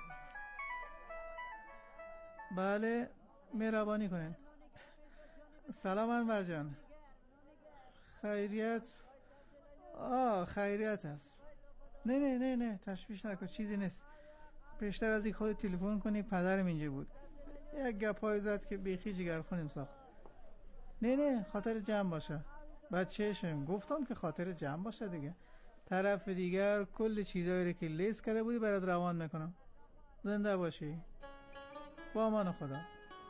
بله مهربانی کنین. سلام انور جان. خیریت؟ خیریت است. نه تشویش نکن، چیزی نیست. پیشتر از این خود تلفن کنی، پدرم اینجا بود، یک گپای زد که بیخی جگر خونیم ساخت. نه خاطر جمع باشه. بچهشم گفتم که خاطر جمع باشه دیگه. طرف دیگر کل چیزایی که لیست کرده بودی برات روان میکنم. زنده باشی. با امان خدا.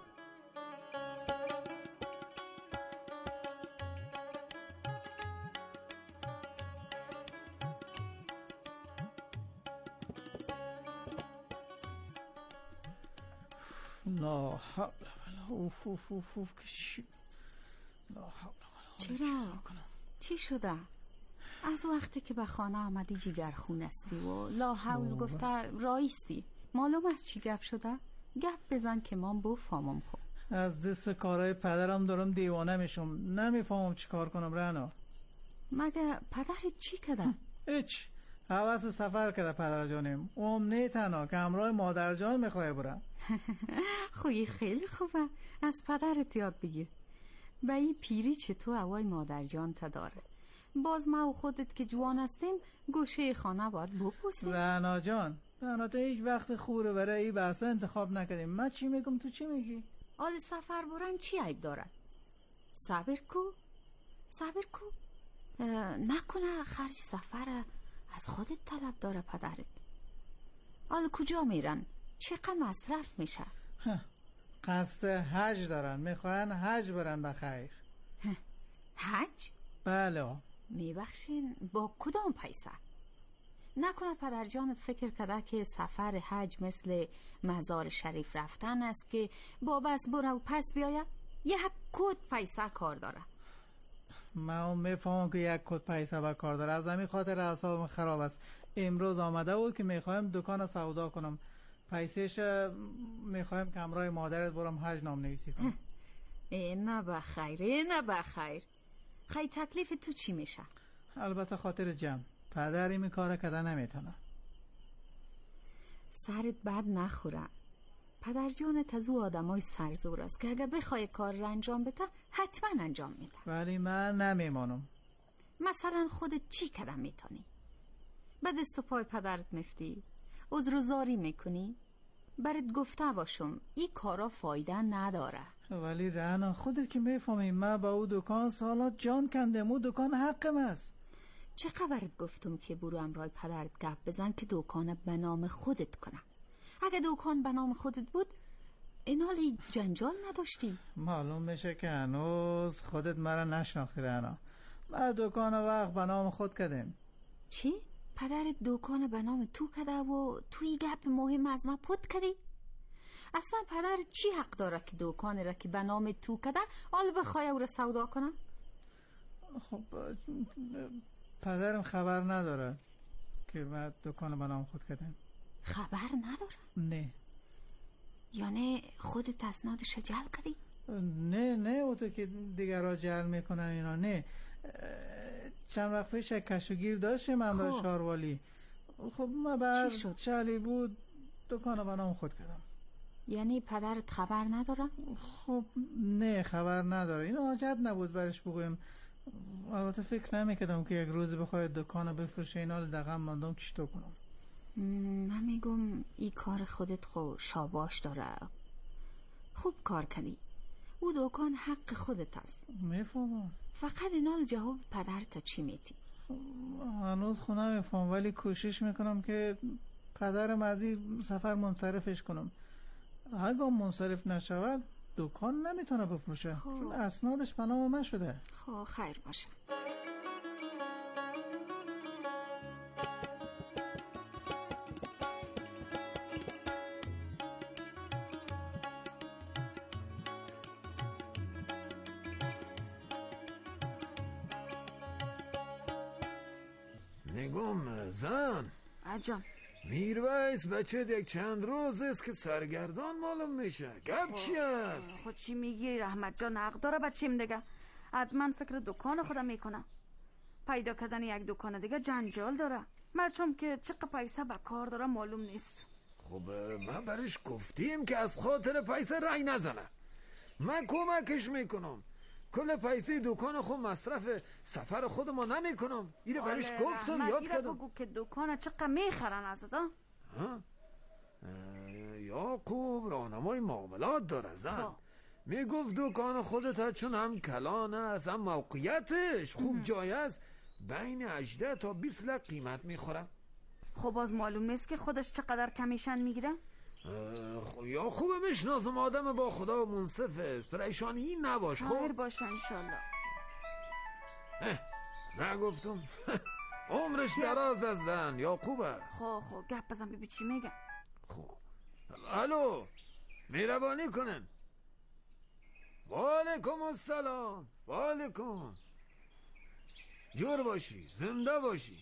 لا حول چرا؟ چی شده؟ از وقتی که به خانه آمدی جیگرخون هستی و لا حول گفته رایستی. معلوم است چی گپ شده؟ گپ بزن که من بفهمم. خب از دست کارهای پدرم دارم دیوانه میشم، نمیفهمم چی کار کنم رعنا. مگه پدرت چی کده؟ هیچ، حواس سفر کده پدر جانم. نه تنها که همراه مادر جان میخواه برم. خوی خیلی خوبه، از پدرت یاد بگیر. به این پیری چطور هوای مادر جان تا داره. باز ما و خودت که جوان هستیم گوشه خانه باید بپوسیم. رعنا جان، رعنا تو هیچ وقت خوره برای این بحثا انتخاب نکردیم. من چی میگم تو چی میگی؟ آل سفر برن چی عیب داره؟ صبر کو نکنه خرج سفر از خودت طلب داره پدرت. آل کجا میرن؟ چقدر مصرف میشه؟ قصد حج دارن، میخوان حج برن بخیر. حج؟ بله. میبخشین با کدام پیسه؟ نکنه پدر جانت فکر کرده که سفر حج مثل مزار شریف رفتن است که با بس برو و پس بیاید؟ یه کد پیسه کار داره. من میفهمم که یک کد پیسه با کار داره. از همین خاطر اعصابم خراب است. امروز آمده بود که میخوایم دکان سودا کنم، پیسهش میخوایم که همراه مادرت برم حج نام نویسی کنم. نه بخیر. خیلی تکلیف تو چی میشه؟ البته خاطر جمع. پدر این کار کده نمیتونه. سرت بد نخوره. پدر جانت از او آدمای سرزور است که اگه بخوای کار را انجام بده حتما انجام میده. ولی من نمیمانم. مثلا خودت چی کده میتونی؟ به دست و پای پدرت میفتی؟ عذرزاری میکنی؟ برات گفته باشم این کارا فایده نداره. ولی رعنا خودت که میفهمی من با او دکان سالات جان کندم. او دکان حقم است. چه خبرت گفتم که برو امرای پدرت گپ بزن که دکان به نام خودت کنه. اگه دکان به نام خودت بود این حالی جنجال نداشتی. معلوم میشه که هنوز خودت مرا نشناختی رعنا. من دکان وقت به نام خود کردم. چی؟ پدرت دکان به نام تو کده و توی گپ مهم از من پد کردی؟ اصلا پدرت چی حق داره که دکان را که به نام تو کده حال بخواه او را سودا کنه؟ خب پدرم خبر نداره که من دکان به نام خود کردم. خبر نداره؟ نه. یعنی خودت اسنادش جل کردی؟ نه او تو که دیگر را جل میکنن اینا. نه چند وقت پیش کشوگیر داشتیم من با شاروالی. خب من بر چلی بود دکان به نام خود کردم. یعنی پدرت خبر نداره؟ خب نه خبر نداره. این حاجت نبود برش بگویم. البته فکر نمیکردم که یک روز بخواید دکان بفروشه. اینا دقیقا ماندم که چطور کنم. من میگم این کار خودت خو شاباش داره. خوب کار کردی. او دکان حق خودت است. میفهمم. فقط اینا جواب پدرت چی میتی؟ هنوز خو نمیفهم ولی کوشش میکنم که پدرم از این سفر منصرفش کنم. اگه منصرف نشود دکان نمیتونه بفروشه. چون اسنادش به نام من شده. خب خیر باشه. نگم زن عجب میرویس بچه یک چند روز است که سرگردان معلوم میشه. گپ چی است؟ خود چی میگی؟ رحمت جان حق داره بچیم دیگه. حتما فکر دکان خودم میکنه. پیدا کردن یک دکان دیگه جنجال داره. مرچم که چقدر پیسه به کار داره معلوم نیست. خب من برش گفتیم که از خاطر پیسه رای نزنه. من کمکش میکنم. کل پیسه دکان خود مصرف سفر خود ما نمی کنم. ایره برش گفتم یاد کردم. بگو که دکان چقدر میخرن از دا؟ یعقوب راهنمای معاملات داره زن. میگفت دکان خودت چون هم کلان است هم موقعیتش خوب جای است بین 18 تا 20 لک قیمت میخوره. خب باز معلوم نیست که خودش چقدر کمیشن میگیره؟ یا خوبه میشناسم آدم با خدا و منصف است. پریشانی این نباش. خب خیر باشه انشالله. نگفتم عمرش دراز از زن یعقوبه. خب گپ بزن ببین چی میگه. خب الو مهربانی کنن. وعلیکم السلام. وعلیکم. جور باشی زنده باشی.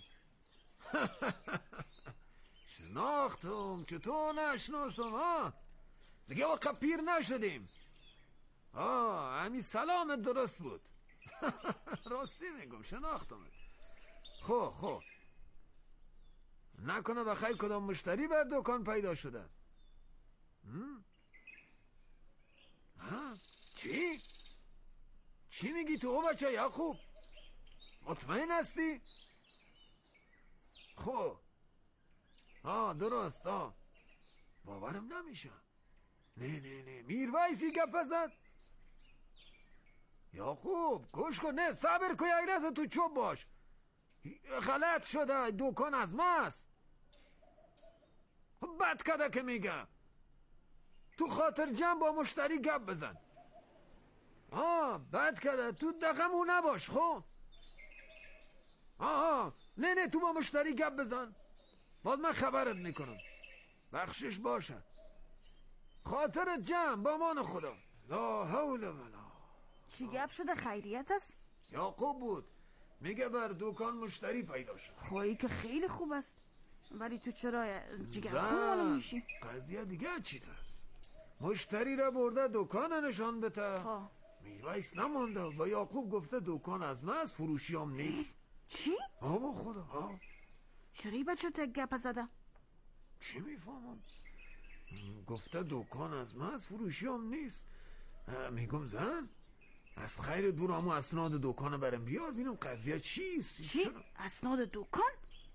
شناختم چطور نشناسم ها؟ دیگه وقت پیر نشدیم. همین سلامت درست بود. راستی میگم شناختمت. خب نکنه بخیر کدام مشتری بر دکان پیدا شده؟ چی میگی تو بچه یعقوب؟ مطمئن هستی؟ خب درست. باورم نمیشه. نه میرویسی گپ زد. یعقوب گوش کن. نه صبر کن، یک لحظه تو چوب باش. غلط شده، دکان از ماست. بد کده که میگم تو خاطر جمع با مشتری گپ بزن. بد کده تو دقمو نباش. خب نه تو با مشتری گپ بزن، باز من خبرت میکنم. بخشش باشه، خاطر جمع با مان خدا. لا حول ولا. چی گپ شده؟ خیریت است؟ یعقوب بود میگه بر دکان مشتری پیدا شد. خواهی که خیلی خوب است، ولی تو چرا جگرخون معلوم میشی؟ قضیه دیگه چیز است. مشتری را برده دکان نشان بده. میرویس نمانده، با یعقوب گفته دکان از من است، فروشی هم نیست. چی؟ با خدا. چرا این بچه تو گپ زده؟ چی میفهمم؟ گفته دکان از من است، فروشی هم نیست. میگم زن از خیر دور همو اسناد دکان برم بیار بینم قضیه چیست. چی؟ اسناد دکان؟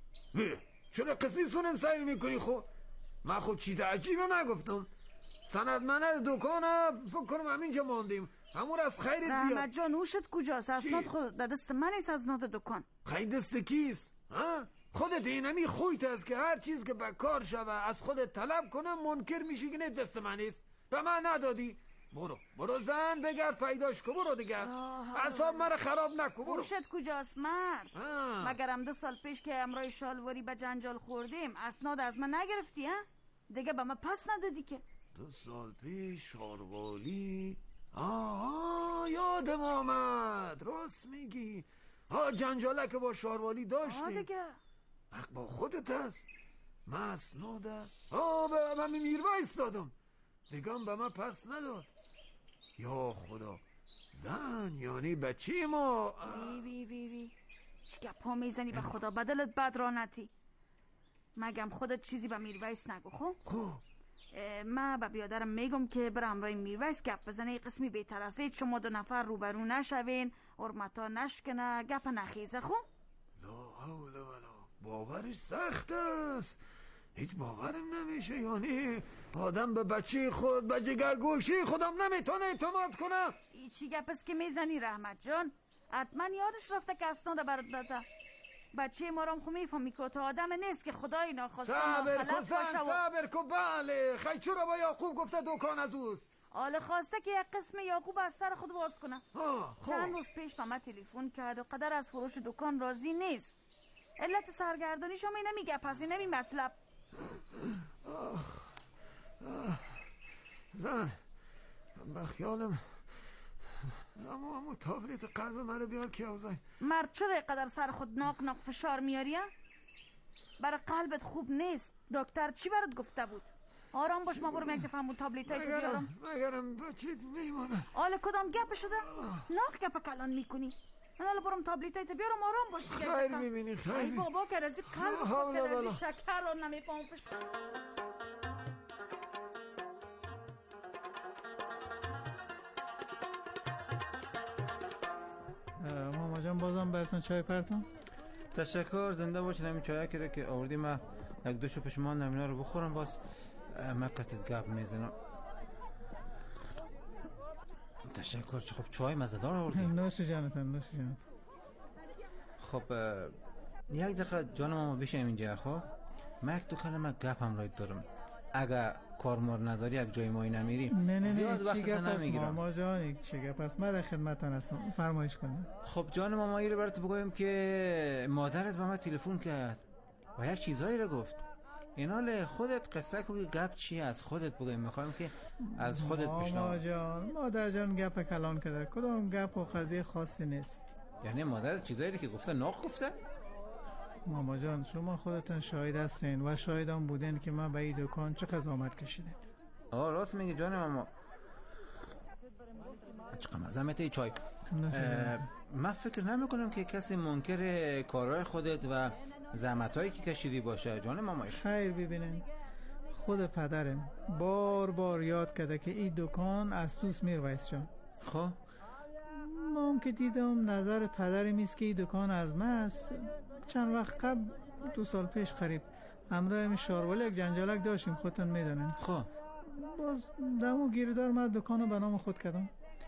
چرا قسمی سونم سایل میکنی؟ خب من خود چیز عجیبه نگفتم. سندمند دکان فکر کنم همینجا ماندیم. همون از خیرت بیار. رحمت جان اوشت کجاست؟ اسناد خود در دست من نیست. اسناد دکان خیلی دست کیست؟ خودت اینمی خویت است که هر چیز که به کار شوه از خودت طلب کنم منکر میشی که نه دست من نیست، به من ندادی. برو زن بگرد پیداش کن. برو دیگر اعصاب مرا خراب نکن. برو. اوشت کجاست مرد؟ مگرم 2 سال پیش که امرای شالواری به جنجال خوردیم اسناد از من نگرفتی؟ دیگه به من پس ندادی که. 2 سال پیش شالواری. یادم آمد، راست میگی. جنجاله که با شاروالی داشتیم. دیگه حق با خودت هست. من اسناده به من میرویس دادم، دیگه به من پس نداد. یا خدا، زن یعنی بچه ما. وی چی گپا میزنی؟ به خدا بدلت بد رانتی. مگم خودت چیزی به میرویس نگو. خب من به بیادرم میگم که برای امرای میرویس گپ بزنه. قسمی بهتر است شما 2 نفر روبرو نشوین، حرمتا نشکنه، گپ نخیزه. خب لا حول ولا. باورش سخت است، هیچ باورم نمیشه. یعنی آدم به بچه خود، به جگرگوشی خودم نمیتونه اعتماد کنه. ای چی گپ است که میزنی رحمت جان؟ حتما یادش رفته که اسناد برات بده. بچه ما رو هم میفهمی که تو آدم نیست که خدای ناخواسته ناخلف باشه. صبر کن. بله خیلی چرا با یعقوب گفته دکان از اوست؟ حالا خواسته که یک قسم یعقوب از سر خود باز کنه. چند روز پیش به من تلفن کرد و قدر از فروش دکان راضی نیست. علت سرگردانیش هم نمیگه، پس نمی مطلب. زن به خیالم اما تابلت قلب من بیار که اوزای. مرد چرا قدر سر خود ناق فشار میاری؟ برای قلبت خوب نیست. دکتر چی برات گفته بود؟ آرام باش، ما برم یک دفعه همون تابلتای تو بیارم. مگرم بچه میمونه. حالا کدام گپ شده؟ ناق گپ کلان میکنی. من حالا برم تابلتای تو بیارم، آرام باش دیگه. خیر میبینی خیر. ای بابا که از قلب خود که از شکر رو نمیفهم. ماما جان بازم براتون چای پرتون. تشکر، زنده باشین. همین چای که آوردی من 1-2 شو پشمان نمینا رو بخورم، باز من قطعت گپ میزنم. تشکر. چه خب چای مزه‌دار آوردی. نوش جانتان. خب یک دقیقه جان ماما بشم اینجا. خب من یک 2 کلمه گپ هم راید دارم. اگه کارمار نداری یک جای مایی نمیریم. نه چی گپ است ماما جان؟ چی گپ است؟ من در خدمتتان هستم، فرمایش کنید. خب جان مامایی رو برات بگویم که مادرت به من تلفن کرد و یک چیزایی رو گفت. اینا خودت قصه کو که گپ چی از خودت بگویم. میخوایم که از خودت بشنویم. ماما جان مادر جان گپ کلان کرده، کدام گپ و قضیه خاصی نیست. یعنی مادرت چیزایی که گفته ناق گفته؟ ماما جان شما خودتون شاهد هستین و شاهدان بودین که من به این دکان چه زحمت کشیدم. راست میگی جان ماما. چقدر مزمت چای. من فکر نمیکنم که کسی منکر کارهای خودت و زحمتایی که کشیدی باشه جان مامایش. خیر ببینین، خود پدرم بار بار یاد کرده که این دکان از توس میرویس جان. خب ما هم که دیدم نظر پدرم است که این دکان از من است. چند وقت قبل 2 سال پیش قریب همراه می شاروال یک جنجالک داشتیم، خودتون میدونین. خب باز دمو گیردار من دکانو به نام خود کردم.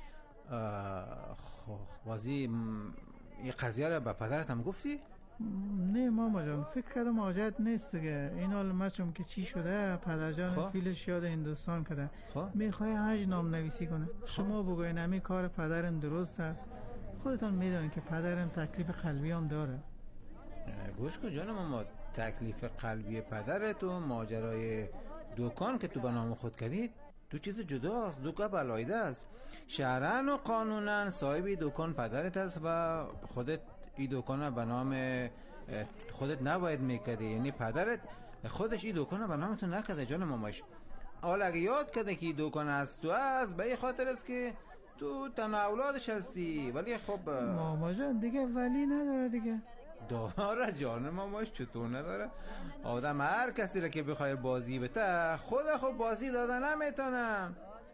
خب بازی این قضیه رو به پدرت هم گفتی؟ نه ماما جان، فکر کردم حاجت نیست دیگه. این حال مچم که چی شده پدر جان فیلش یاد هندوستان کرده، میخوای حج نام نویسی کنه. شما بگوین همین کار پدرم درست است؟ خودتون میدونین که پدرم تکلیف قلبی هم داره. گوش کن جان ماما، تکلیف قلبی پدرت و ماجرای دکان که تو به نام خود کردید دو چیز جداست، دو قبل علایده است. شرعاً و قانوناً صاحب دکان پدرت است و خودت این دکان به نام خودت نباید میکردی. یعنی پدرت خودش این دکان به نام تو نکرده جان ماماش. حالا اگه یاد کرده که این دکان از تو است به این خاطر است که تو تنها اولادش هستی. ولی خب ماما جان دیگه ولی نداره دیگه. داره جان ماماش، چطور نداره؟ آدم هر کسی را که بخوای بازی بده خود بازی دادن نمیتونه.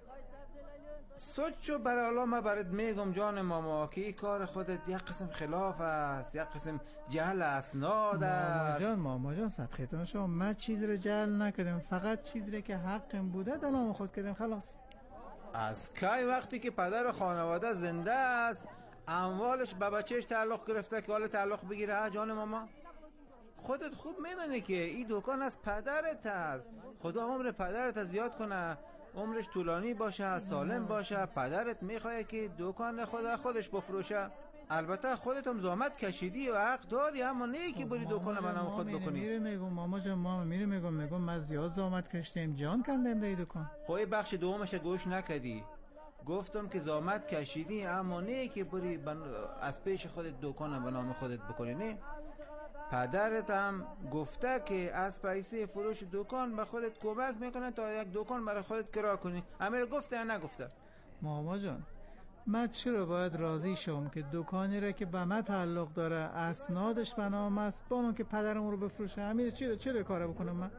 سوچو برالا ما برات میگم جان ماما که این کار خودت یک قسم خلاف است، یک قسم جهل اسناد است. ماما جان صدقتون شما، من چیز رو جهل نکردم، فقط چیزی که حقم بوده در نام خود کردم خلاص. از کی وقتی که پدر خانواده زنده است اموالش به بچهش تعلق گرفته که حالا تعلق بگیره؟ جان ماما خودت خوب میدونی که این دکان از پدرت است. خدا عمر پدرت زیاد کنه، عمرش طولانی باشه، سالم باشه. پدرت میخواد که دکان خودش بفروشه. البته خودت هم زحمت کشیدی و حق داری، اما نه که بری دکان به نام خود بکنی. میره میگم ماما جان، ماما میره میگم من زیاد زحمت کشیدم، جان کندم در دکان. خب بخش دومش گوش نکردی. گفتم که زحمت کشیدی اما نه که بری از پیش خودت دکان به نام خودت بکنی. نه، پدرت هم گفته که از پیسه فروش دکان به خودت کمک میکنه تا یک دکان برای خودت کرا کنی. امیر گفته یا نگفته؟ ماما جان من چرا باید راضی شم که دکانی را که به من تعلق داره اسنادش به نام است بانم که پدرم رو بفروشه؟ امیر چرا کار بکنم من؟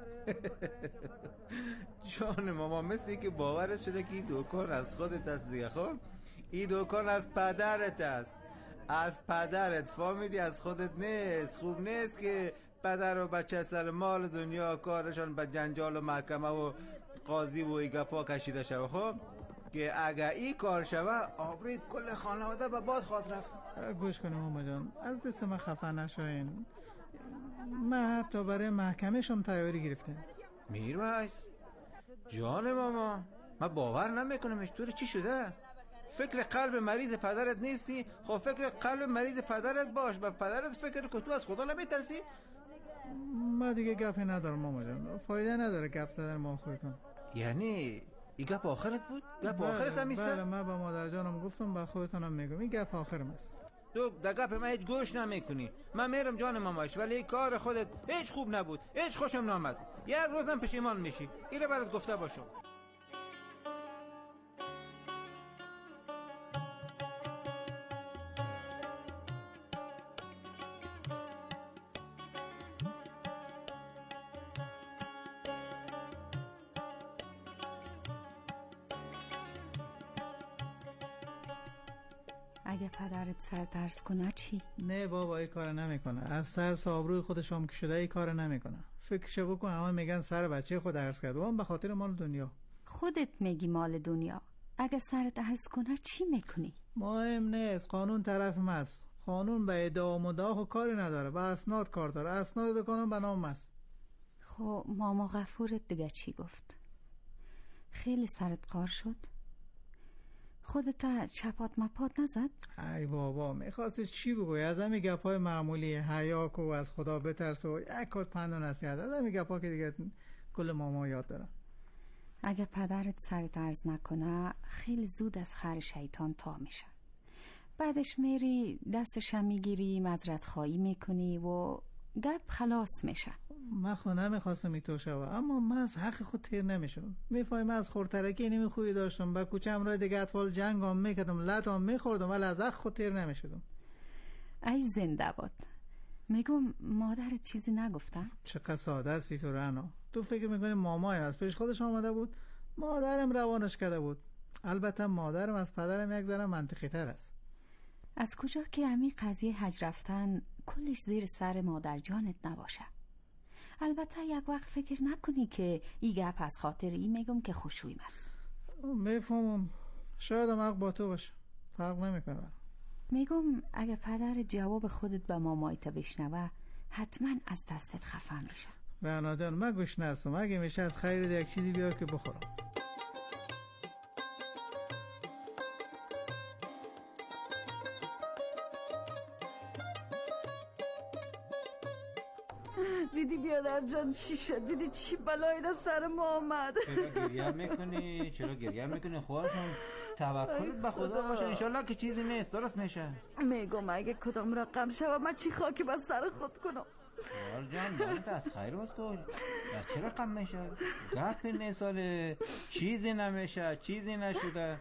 جان ماما مثل که باورت شده که این دکان از خودت است دیگه. خب این دکان از پدرت است، از پدرت. فهمیدی؟ از خودت نیست. خوب نیست که پدر و بچه سر مال دنیا کارشان به جنجال و محکمه و قاضی و ایگپا کشیده شوه. خب که اگر این کار شوه آبروی کل خانواده به باد خواهد رفت. گوش کنیم ماما جان، از دست من خفه نشوین. من حتی برای محکمه شم تیاری گرفتم. میرویس جان ماما، من باور نمیکنم. طور چی شده؟ فکر قلب مریض پدرت نیستی؟ خب فکر قلب مریض پدرت باش. به پدرت فکر که تو از خدا نمیترسی؟ من دیگه گپی ندارم ماما جان، فایده نداره گپ زدن ما خودتون. یعنی این گپ آخرت بود؟ گپ آخرت هم نیست؟ بله من با مادر جانم گفتم با خودتونم میگم این گپ آخرم است. تو در گپ من هیچ گوش نمیکنی. من میرم جان ماماش، ولی کار خودت هیچ خوب نبود، هیچ خوشم نامد. یک روزم پشیمان میشی. اینو برات گفته باشم. اگه پدرت سر درس کنه چی؟ نه بابا این کار نمیکنه. از سر آبروی خودش هم که شده این کار نمیکنه. فکرشو بکن، همه میگن سر بچه خود درس کرد، اون به خاطر مال دنیا. خودت میگی مال دنیا. اگه سر درس کنه چی میکنی؟ مهم نیست، قانون طرف ماست. قانون به ادعا و مدعا و کاری نداره، به اسناد کار داره. اسناد دکانم به نام است. خب ماما غفورت دیگه چی گفت؟ خیلی سرت قار شد؟ خودت چپات مپات نزد؟ ای بابا میخواست چی بگوی؟ از همین گپای معمولی حیا کو، از خدا بترس و یک کات پند و نصیحت. از همین گپا که دیگه کل ماما یاد دارم. اگه پدرت سرت عرض نکنه خیلی زود از خر شیطان تا میشه. بعدش میری دستش میگیری، معذرت خواهی میکنی و گپ خلاص میشه. من خود نمیخواستم این تو شوه، اما من از حق خود تیر نمیشم. میفهمی من از خورترکی نمی خوی داشتم، با کوچه همراه دیگه اطفال جنگ هم میکردم، لط هم میخوردم، ولی از حق خود تیر نمیشدم. ای زنده باد. میگم مادر چیزی نگفتن؟ چقدر ساده هستی تو رنا. تو فکر میکنی مامای از پیش خودش آمده بود؟ مادرم روانش کرده بود. البته مادرم از پدرم یک ذره منطقی تر است. از کجا که امی قضیه حج رفتن کلش زیر سر مادر جانت نباشه؟ البته یک وقت فکر نکنی که این گپ از خاطر این میگم که خوشویم است. میفهمم، شاید هم حق با تو باشه، فرق نمیکنه. میگم اگه پدر جواب خودت به مامایت بشنوه حتما از دستت خفه میشه. رنا جان من گوش نستم، اگه میشه از خیلی یک چیزی بیار که بخورم. دیدی بیادر جان چی شد؟ دیدی چی بلایی در سر ما آمد؟ چرا گریه میکنی؟ خواهرشون توکلت به خدا باشه، انشالله که چیزی نیست، درست میشه. میگم اگه کدام رقم شوه من چی خاکی بس سر خود کنم. خواهر جان دانت از خیر باز کن، چه رقم میشه؟ گپ نیست ساله، چیزی نمیشه، چیزی نشده.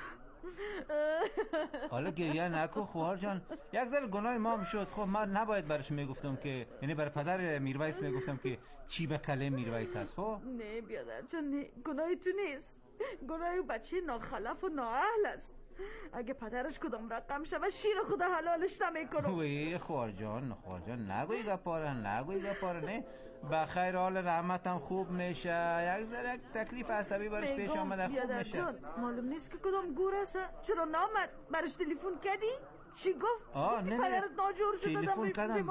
حالا گریه نکن خواهر جان، یک ذره گناه ما شد. خب من نباید برش میگفتم که، یعنی برای پدر میرویس میگفتم که چی به کله میرویس هست. خب نه بیادر جان، نه، گناهی تو نیست، گناهی بچه ناخلف و نااهل است. اگه پدرش کدام رقم شوه شیر خدا حلالش نمیکنم. وی خواهر جان نگوی گپاره نه، به خیر حال رحمتم خوب میشه، یک ذره تکلیف عصبی برش پیش آمده خوب میشه. جان معلوم نیست که کدام گور هست، چرا نامد؟ برش تلفن کردی؟ چی گفت؟ نه پدرت ناجور شده تلفن کردم.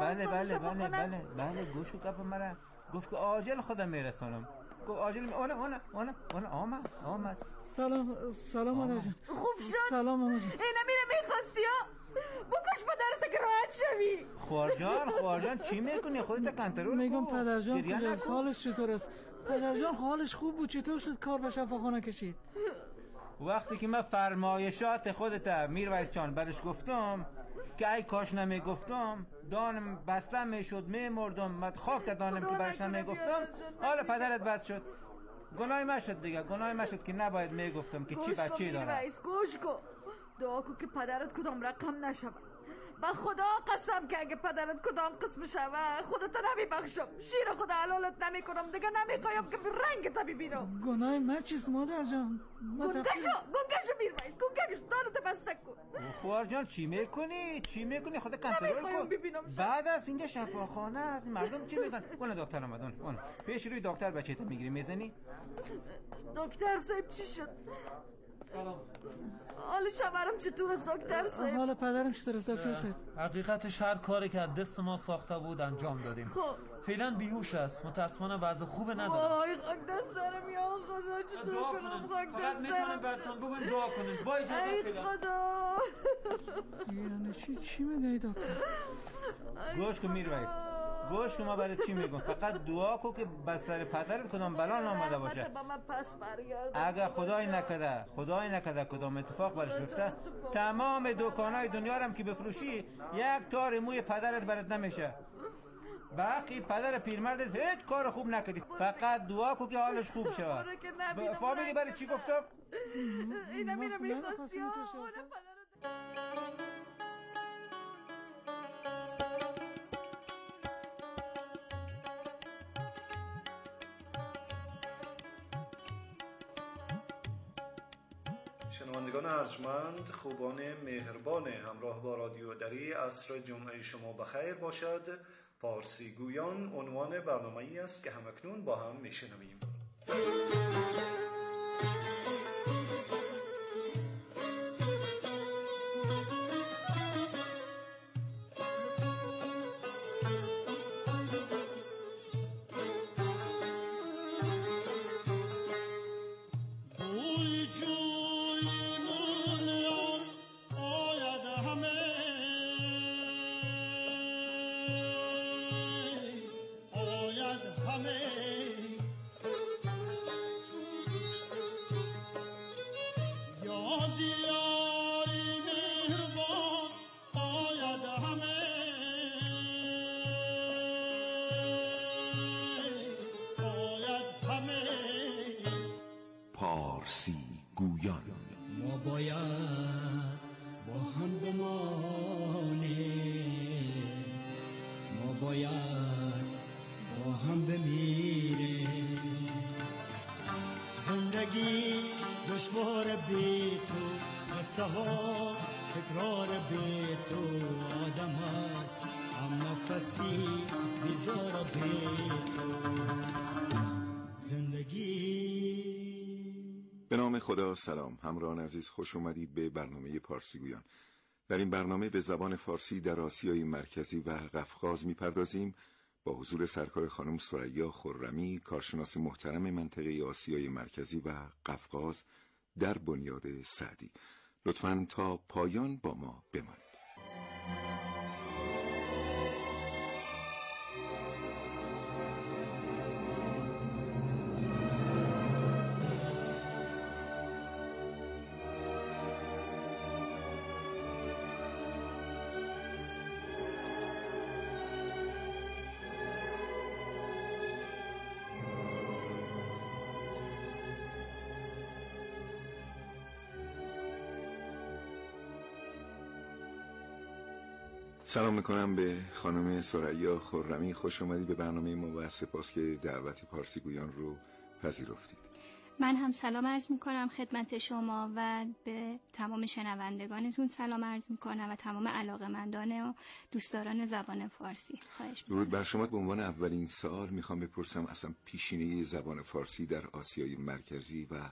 بله گوشو کپ مرا گفت که عاجل خودم میرسونم. گفت عاجل اون آمد. سلام مادر جان. خوب شد. سلام ماما جان. اینا میخواستی ها؟ بکش پدرت که راحت شوی. خوار جان چی میکنی؟ خودت کنترل کن. میگم پدر جان کجاست؟ حالش چطور است؟ پدر جان حالش خوب بود، چطور شد کار به شفاخانه کشید؟ وقتی که من فرمایشات خودت میرویس جان برش گفتم که ای کاش نمیگفتم، دانم بسته میشد میمردم، من خاک دانم که برش نمیگفتم. حالا پدرت بد شد، گناه من شد دیگه، گناه من شد که نباید میگفتم که چی بچه داره. گوش کن، دعا کن که پدرت کدام رقم نشود. با خدا قسم که اگه پدرت کدام قسم شود خودت نمیبخشم، شیر خدا حلالت نمیکنم دیگه، نمیخوایم که رنگ تا ببینم. گناه من چیست مادر جان؟ گنگشو میرویس، گنگشو دارت بسته کن. خوار جان چی میکنی؟ خدا کنترل کن. بعد از اینجا شفاخانه است، مردم چی میگن؟ اون دکتر اومد، اون پیش روی دکتر بچه‌ت میگیری میزنی. دکتر صاحب چی شد؟ سلام. حال شوهرم چطور است دکتر صاحب؟ حال پدرم چطور است دکتر صاحب؟ حقیقتش هر کاری که دست ما ساخته بود انجام دادیم. خب فعلا بیهوش است، متاسفانه وضع خوبه نداره. وای خاک دسترم یا خدا، چطور کنم؟ خاک دسترم براتون بگوین دعا کنیم. با اجازه فعلا. خدا. یعنی چی میگی دکتر؟ گوش کن میرویس، گوش کن ما برای چی میگم، فقط دعا کن که بر سر پدرت کدام بلا نامده باشه. اگر خدای نکرده کدام اتفاق برش بیفته، تمام دکانای دنیا رو هم که بفروشی یک تار موی پدرت برات نمیشه. باقی پدر پیرمردت هیچ کار خوب نکردی، فقط دعا کن که حالش خوب شود. فهمیدی برای چی گفتم؟ اینا میخواستی ها. شنوندگان ارجمند، خوبان مهربان همراه با رادیو دری، عصر جمعه شما بخیر باشد. پارسی گویان عنوان برنامه‌ای است که همکنون با هم میشنویم. پارسی گویان. ما باید با هم بمانیم، ما باید با هم بمیریم. زندگی دشوار بی تو، قصه ها تکرار بی تو. آدم هست هم نفسی بیزار بی تو. زندگی. به نام خدا. سلام همراهان عزیز، خوش اومدید به برنامه پارسی گویان. در این برنامه به زبان فارسی در آسیای مرکزی و قفقاز میپردازیم با حضور سرکار خانم ثریا خرمی، کارشناس محترم منطقه آسیای مرکزی و قفقاز در بنیاد سعدی. لطفاً تا پایان با ما بمانید. سلام میکنم به خانم ثریا خرمی. خوش اومدید به برنامه ما و سپاس که دعوت پارسی گویان رو پذیرفتید. من هم سلام عرض میکنم خدمت شما و به تمام شنوندگانتون سلام عرض میکنم و تمام علاقه‌مندان و دوستداران زبان فارسی. خواهش میکنم. درود بر شما. به عنوان اولین سوال میخوام بپرسم اصلا پیشینه زبان فارسی در آسیای مرکزی و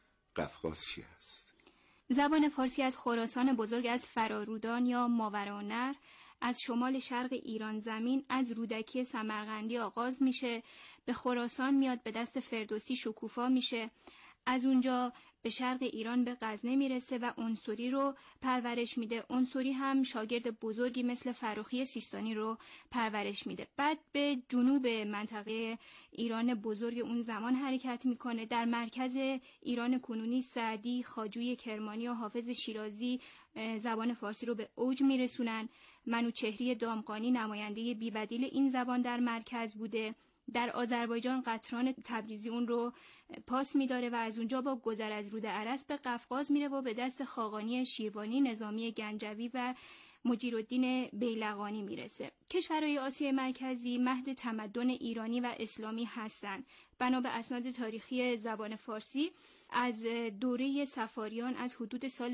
قفقاز چی است؟ زبان فارسی از خراسان بزرگ، از فرارودان یا ماوراءالنهر، از شمال شرق ایران زمین، از رودکی سمرقندی آغاز میشه، به خراسان میاد، به دست فردوسی شکوفا میشه، از اونجا به شرق ایران به غزنه میرسه و عنصری رو پرورش میده. عنصری هم شاگرد بزرگی مثل فروخی سیستانی رو پرورش میده. بعد به جنوب منطقه ایران بزرگ اون زمان حرکت میکنه. در مرکز ایران کنونی سعدی، خواجوی کرمانی و حافظ شیرازی زبان فارسی رو به اوج میرسونن. منوچهری دامغانی نماینده بی‌بدیل این زبان در مرکز بوده. در آذربایجان قطران تبریزی اون رو پاس می‌داره و از اونجا با گذر از رود ارس به قفقاز میره و به دست خاقانی شیروانی، نظامی گنجوی و مجیرالدین بیلقانی میرسه. کشورهای آسیای مرکزی مهد تمدن ایرانی و اسلامی هستند. بنا به اسناد تاریخی زبان فارسی از دوره صفاریان از حدود سال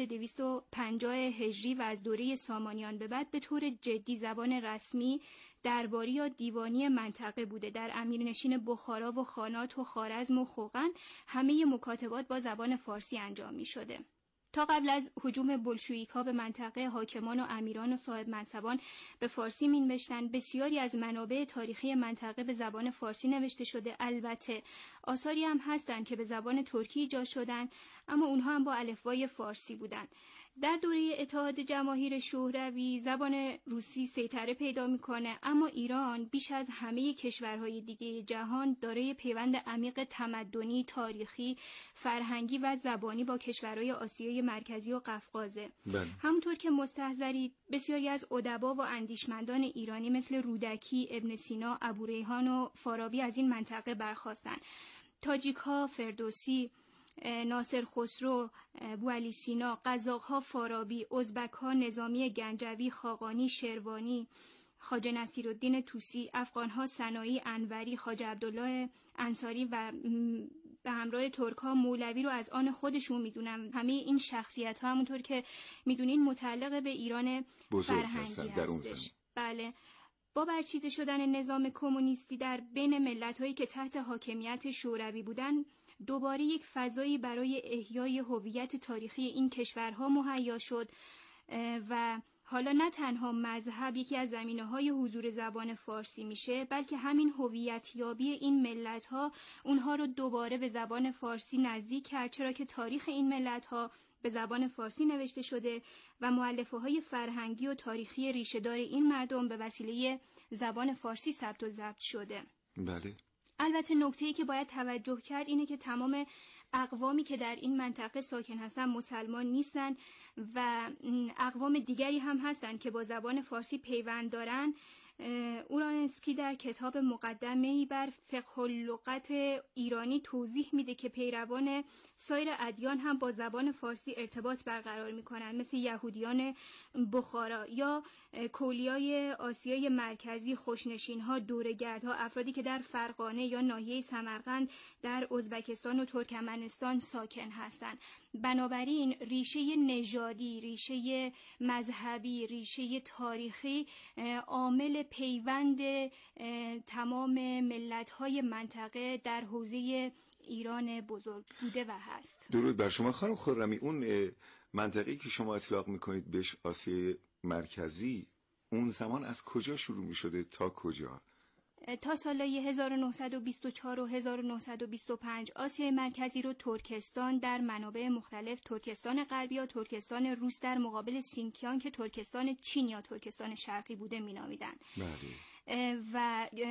250 هجری و از دوره سامانیان به بعد به طور جدی زبان رسمی درباری یا دیوانی منطقه بوده. در امیرنشین بخارا و خانات و خوارزم و خوقن همه مکاتبات با زبان فارسی انجام می شده. تا قبل از هجوم بلشویک‌ها به منطقه، حاکمان و امیران و صاحب منصبان به فارسی می‌نوشتند. بسیاری از منابع تاریخی منطقه به زبان فارسی نوشته شده. البته آثاری هم هستند که به زبان ترکی ایجاد شدند، اما اونها هم با الفبای فارسی بودند. در دوره اتحاد جماهیر شوروی زبان روسی سیطره پیدا میکنه، اما ایران بیش از همه کشورهای دیگه جهان دارای پیوند عمیق تمدنی، تاریخی، فرهنگی و زبانی با کشورهای آسیای مرکزی و قفقازه. همونطور که مستحضرید بسیاری از ادبا و اندیشمندان ایرانی مثل رودکی، ابن سینا، ابوریحان و فارابی از این منطقه برخاستن. تاجیک‌ها فردوسی، ناصر خسرو، بوعلی سینا، قزاق‌ها فارابی، ازبک‌ها نظامی گنجوی، خاقانی شیروانی، خواجه نصیرالدین طوسی، افغان‌ها سنایی انوری، خواجه عبدالله انصاری و به همراه ترک‌ها مولوی رو از آن خودشون میدونن. همه این شخصیت‌ها همونطور که میدونین متعلق به ایران فرهنگی هستش. بله. با برچیده شدن نظام کمونیستی در بین ملت‌هایی که تحت حاکمیت شوروی بودن، دوباره یک فضایی برای احیای هویت تاریخی این کشورها مهیا شد و حالا نه تنها مذهب یکی از زمینه‌های حضور زبان فارسی میشه، بلکه همین هویت یابی این ملت‌ها اونها رو دوباره به زبان فارسی نزدیک کرد، چرا که تاریخ این ملت‌ها به زبان فارسی نوشته شده و مؤلفه‌های فرهنگی و تاریخی ریشه‌دار این مردم به وسیله زبان فارسی ثبت و ضبط شده. بله. البته نکته‌ای که باید توجه کرد اینه که تمام اقوامی که در این منطقه ساکن هستن مسلمان نیستن و اقوام دیگری هم هستن که با زبان فارسی پیوند دارن اورانسکی در کتاب مقدمه‌ای بر فقه اللغت ایرانی توضیح میده که پیروان سایر ادیان هم با زبان فارسی ارتباط برقرار میکنن، مثل یهودیان بخارا یا کولیای آسیای مرکزی، خوشنشین‌ها، دوره‌گردها، افرادی که در فرغانه یا ناحیه سمرقند در ازبکستان و ترکمنستان ساکن هستند. بنابراین ریشه نژادی، ریشه مذهبی، ریشه تاریخی عامل پیوند تمام ملت‌های منطقه در حوزه ایران بزرگ بوده و هست. درود بر شما خانم خرمی. اون منطقه‌ای که شما اطلاق میکنید بهش آسیای مرکزی، اون زمان از کجا شروع میشده تا کجا؟ تا سالهای 1924 و 1925 آسیای مرکزی رو ترکستان در منابع مختلف ترکستان غربی یا ترکستان روس در مقابل سینکیان که ترکستان چین یا ترکستان شرقی بوده مینامیدن. و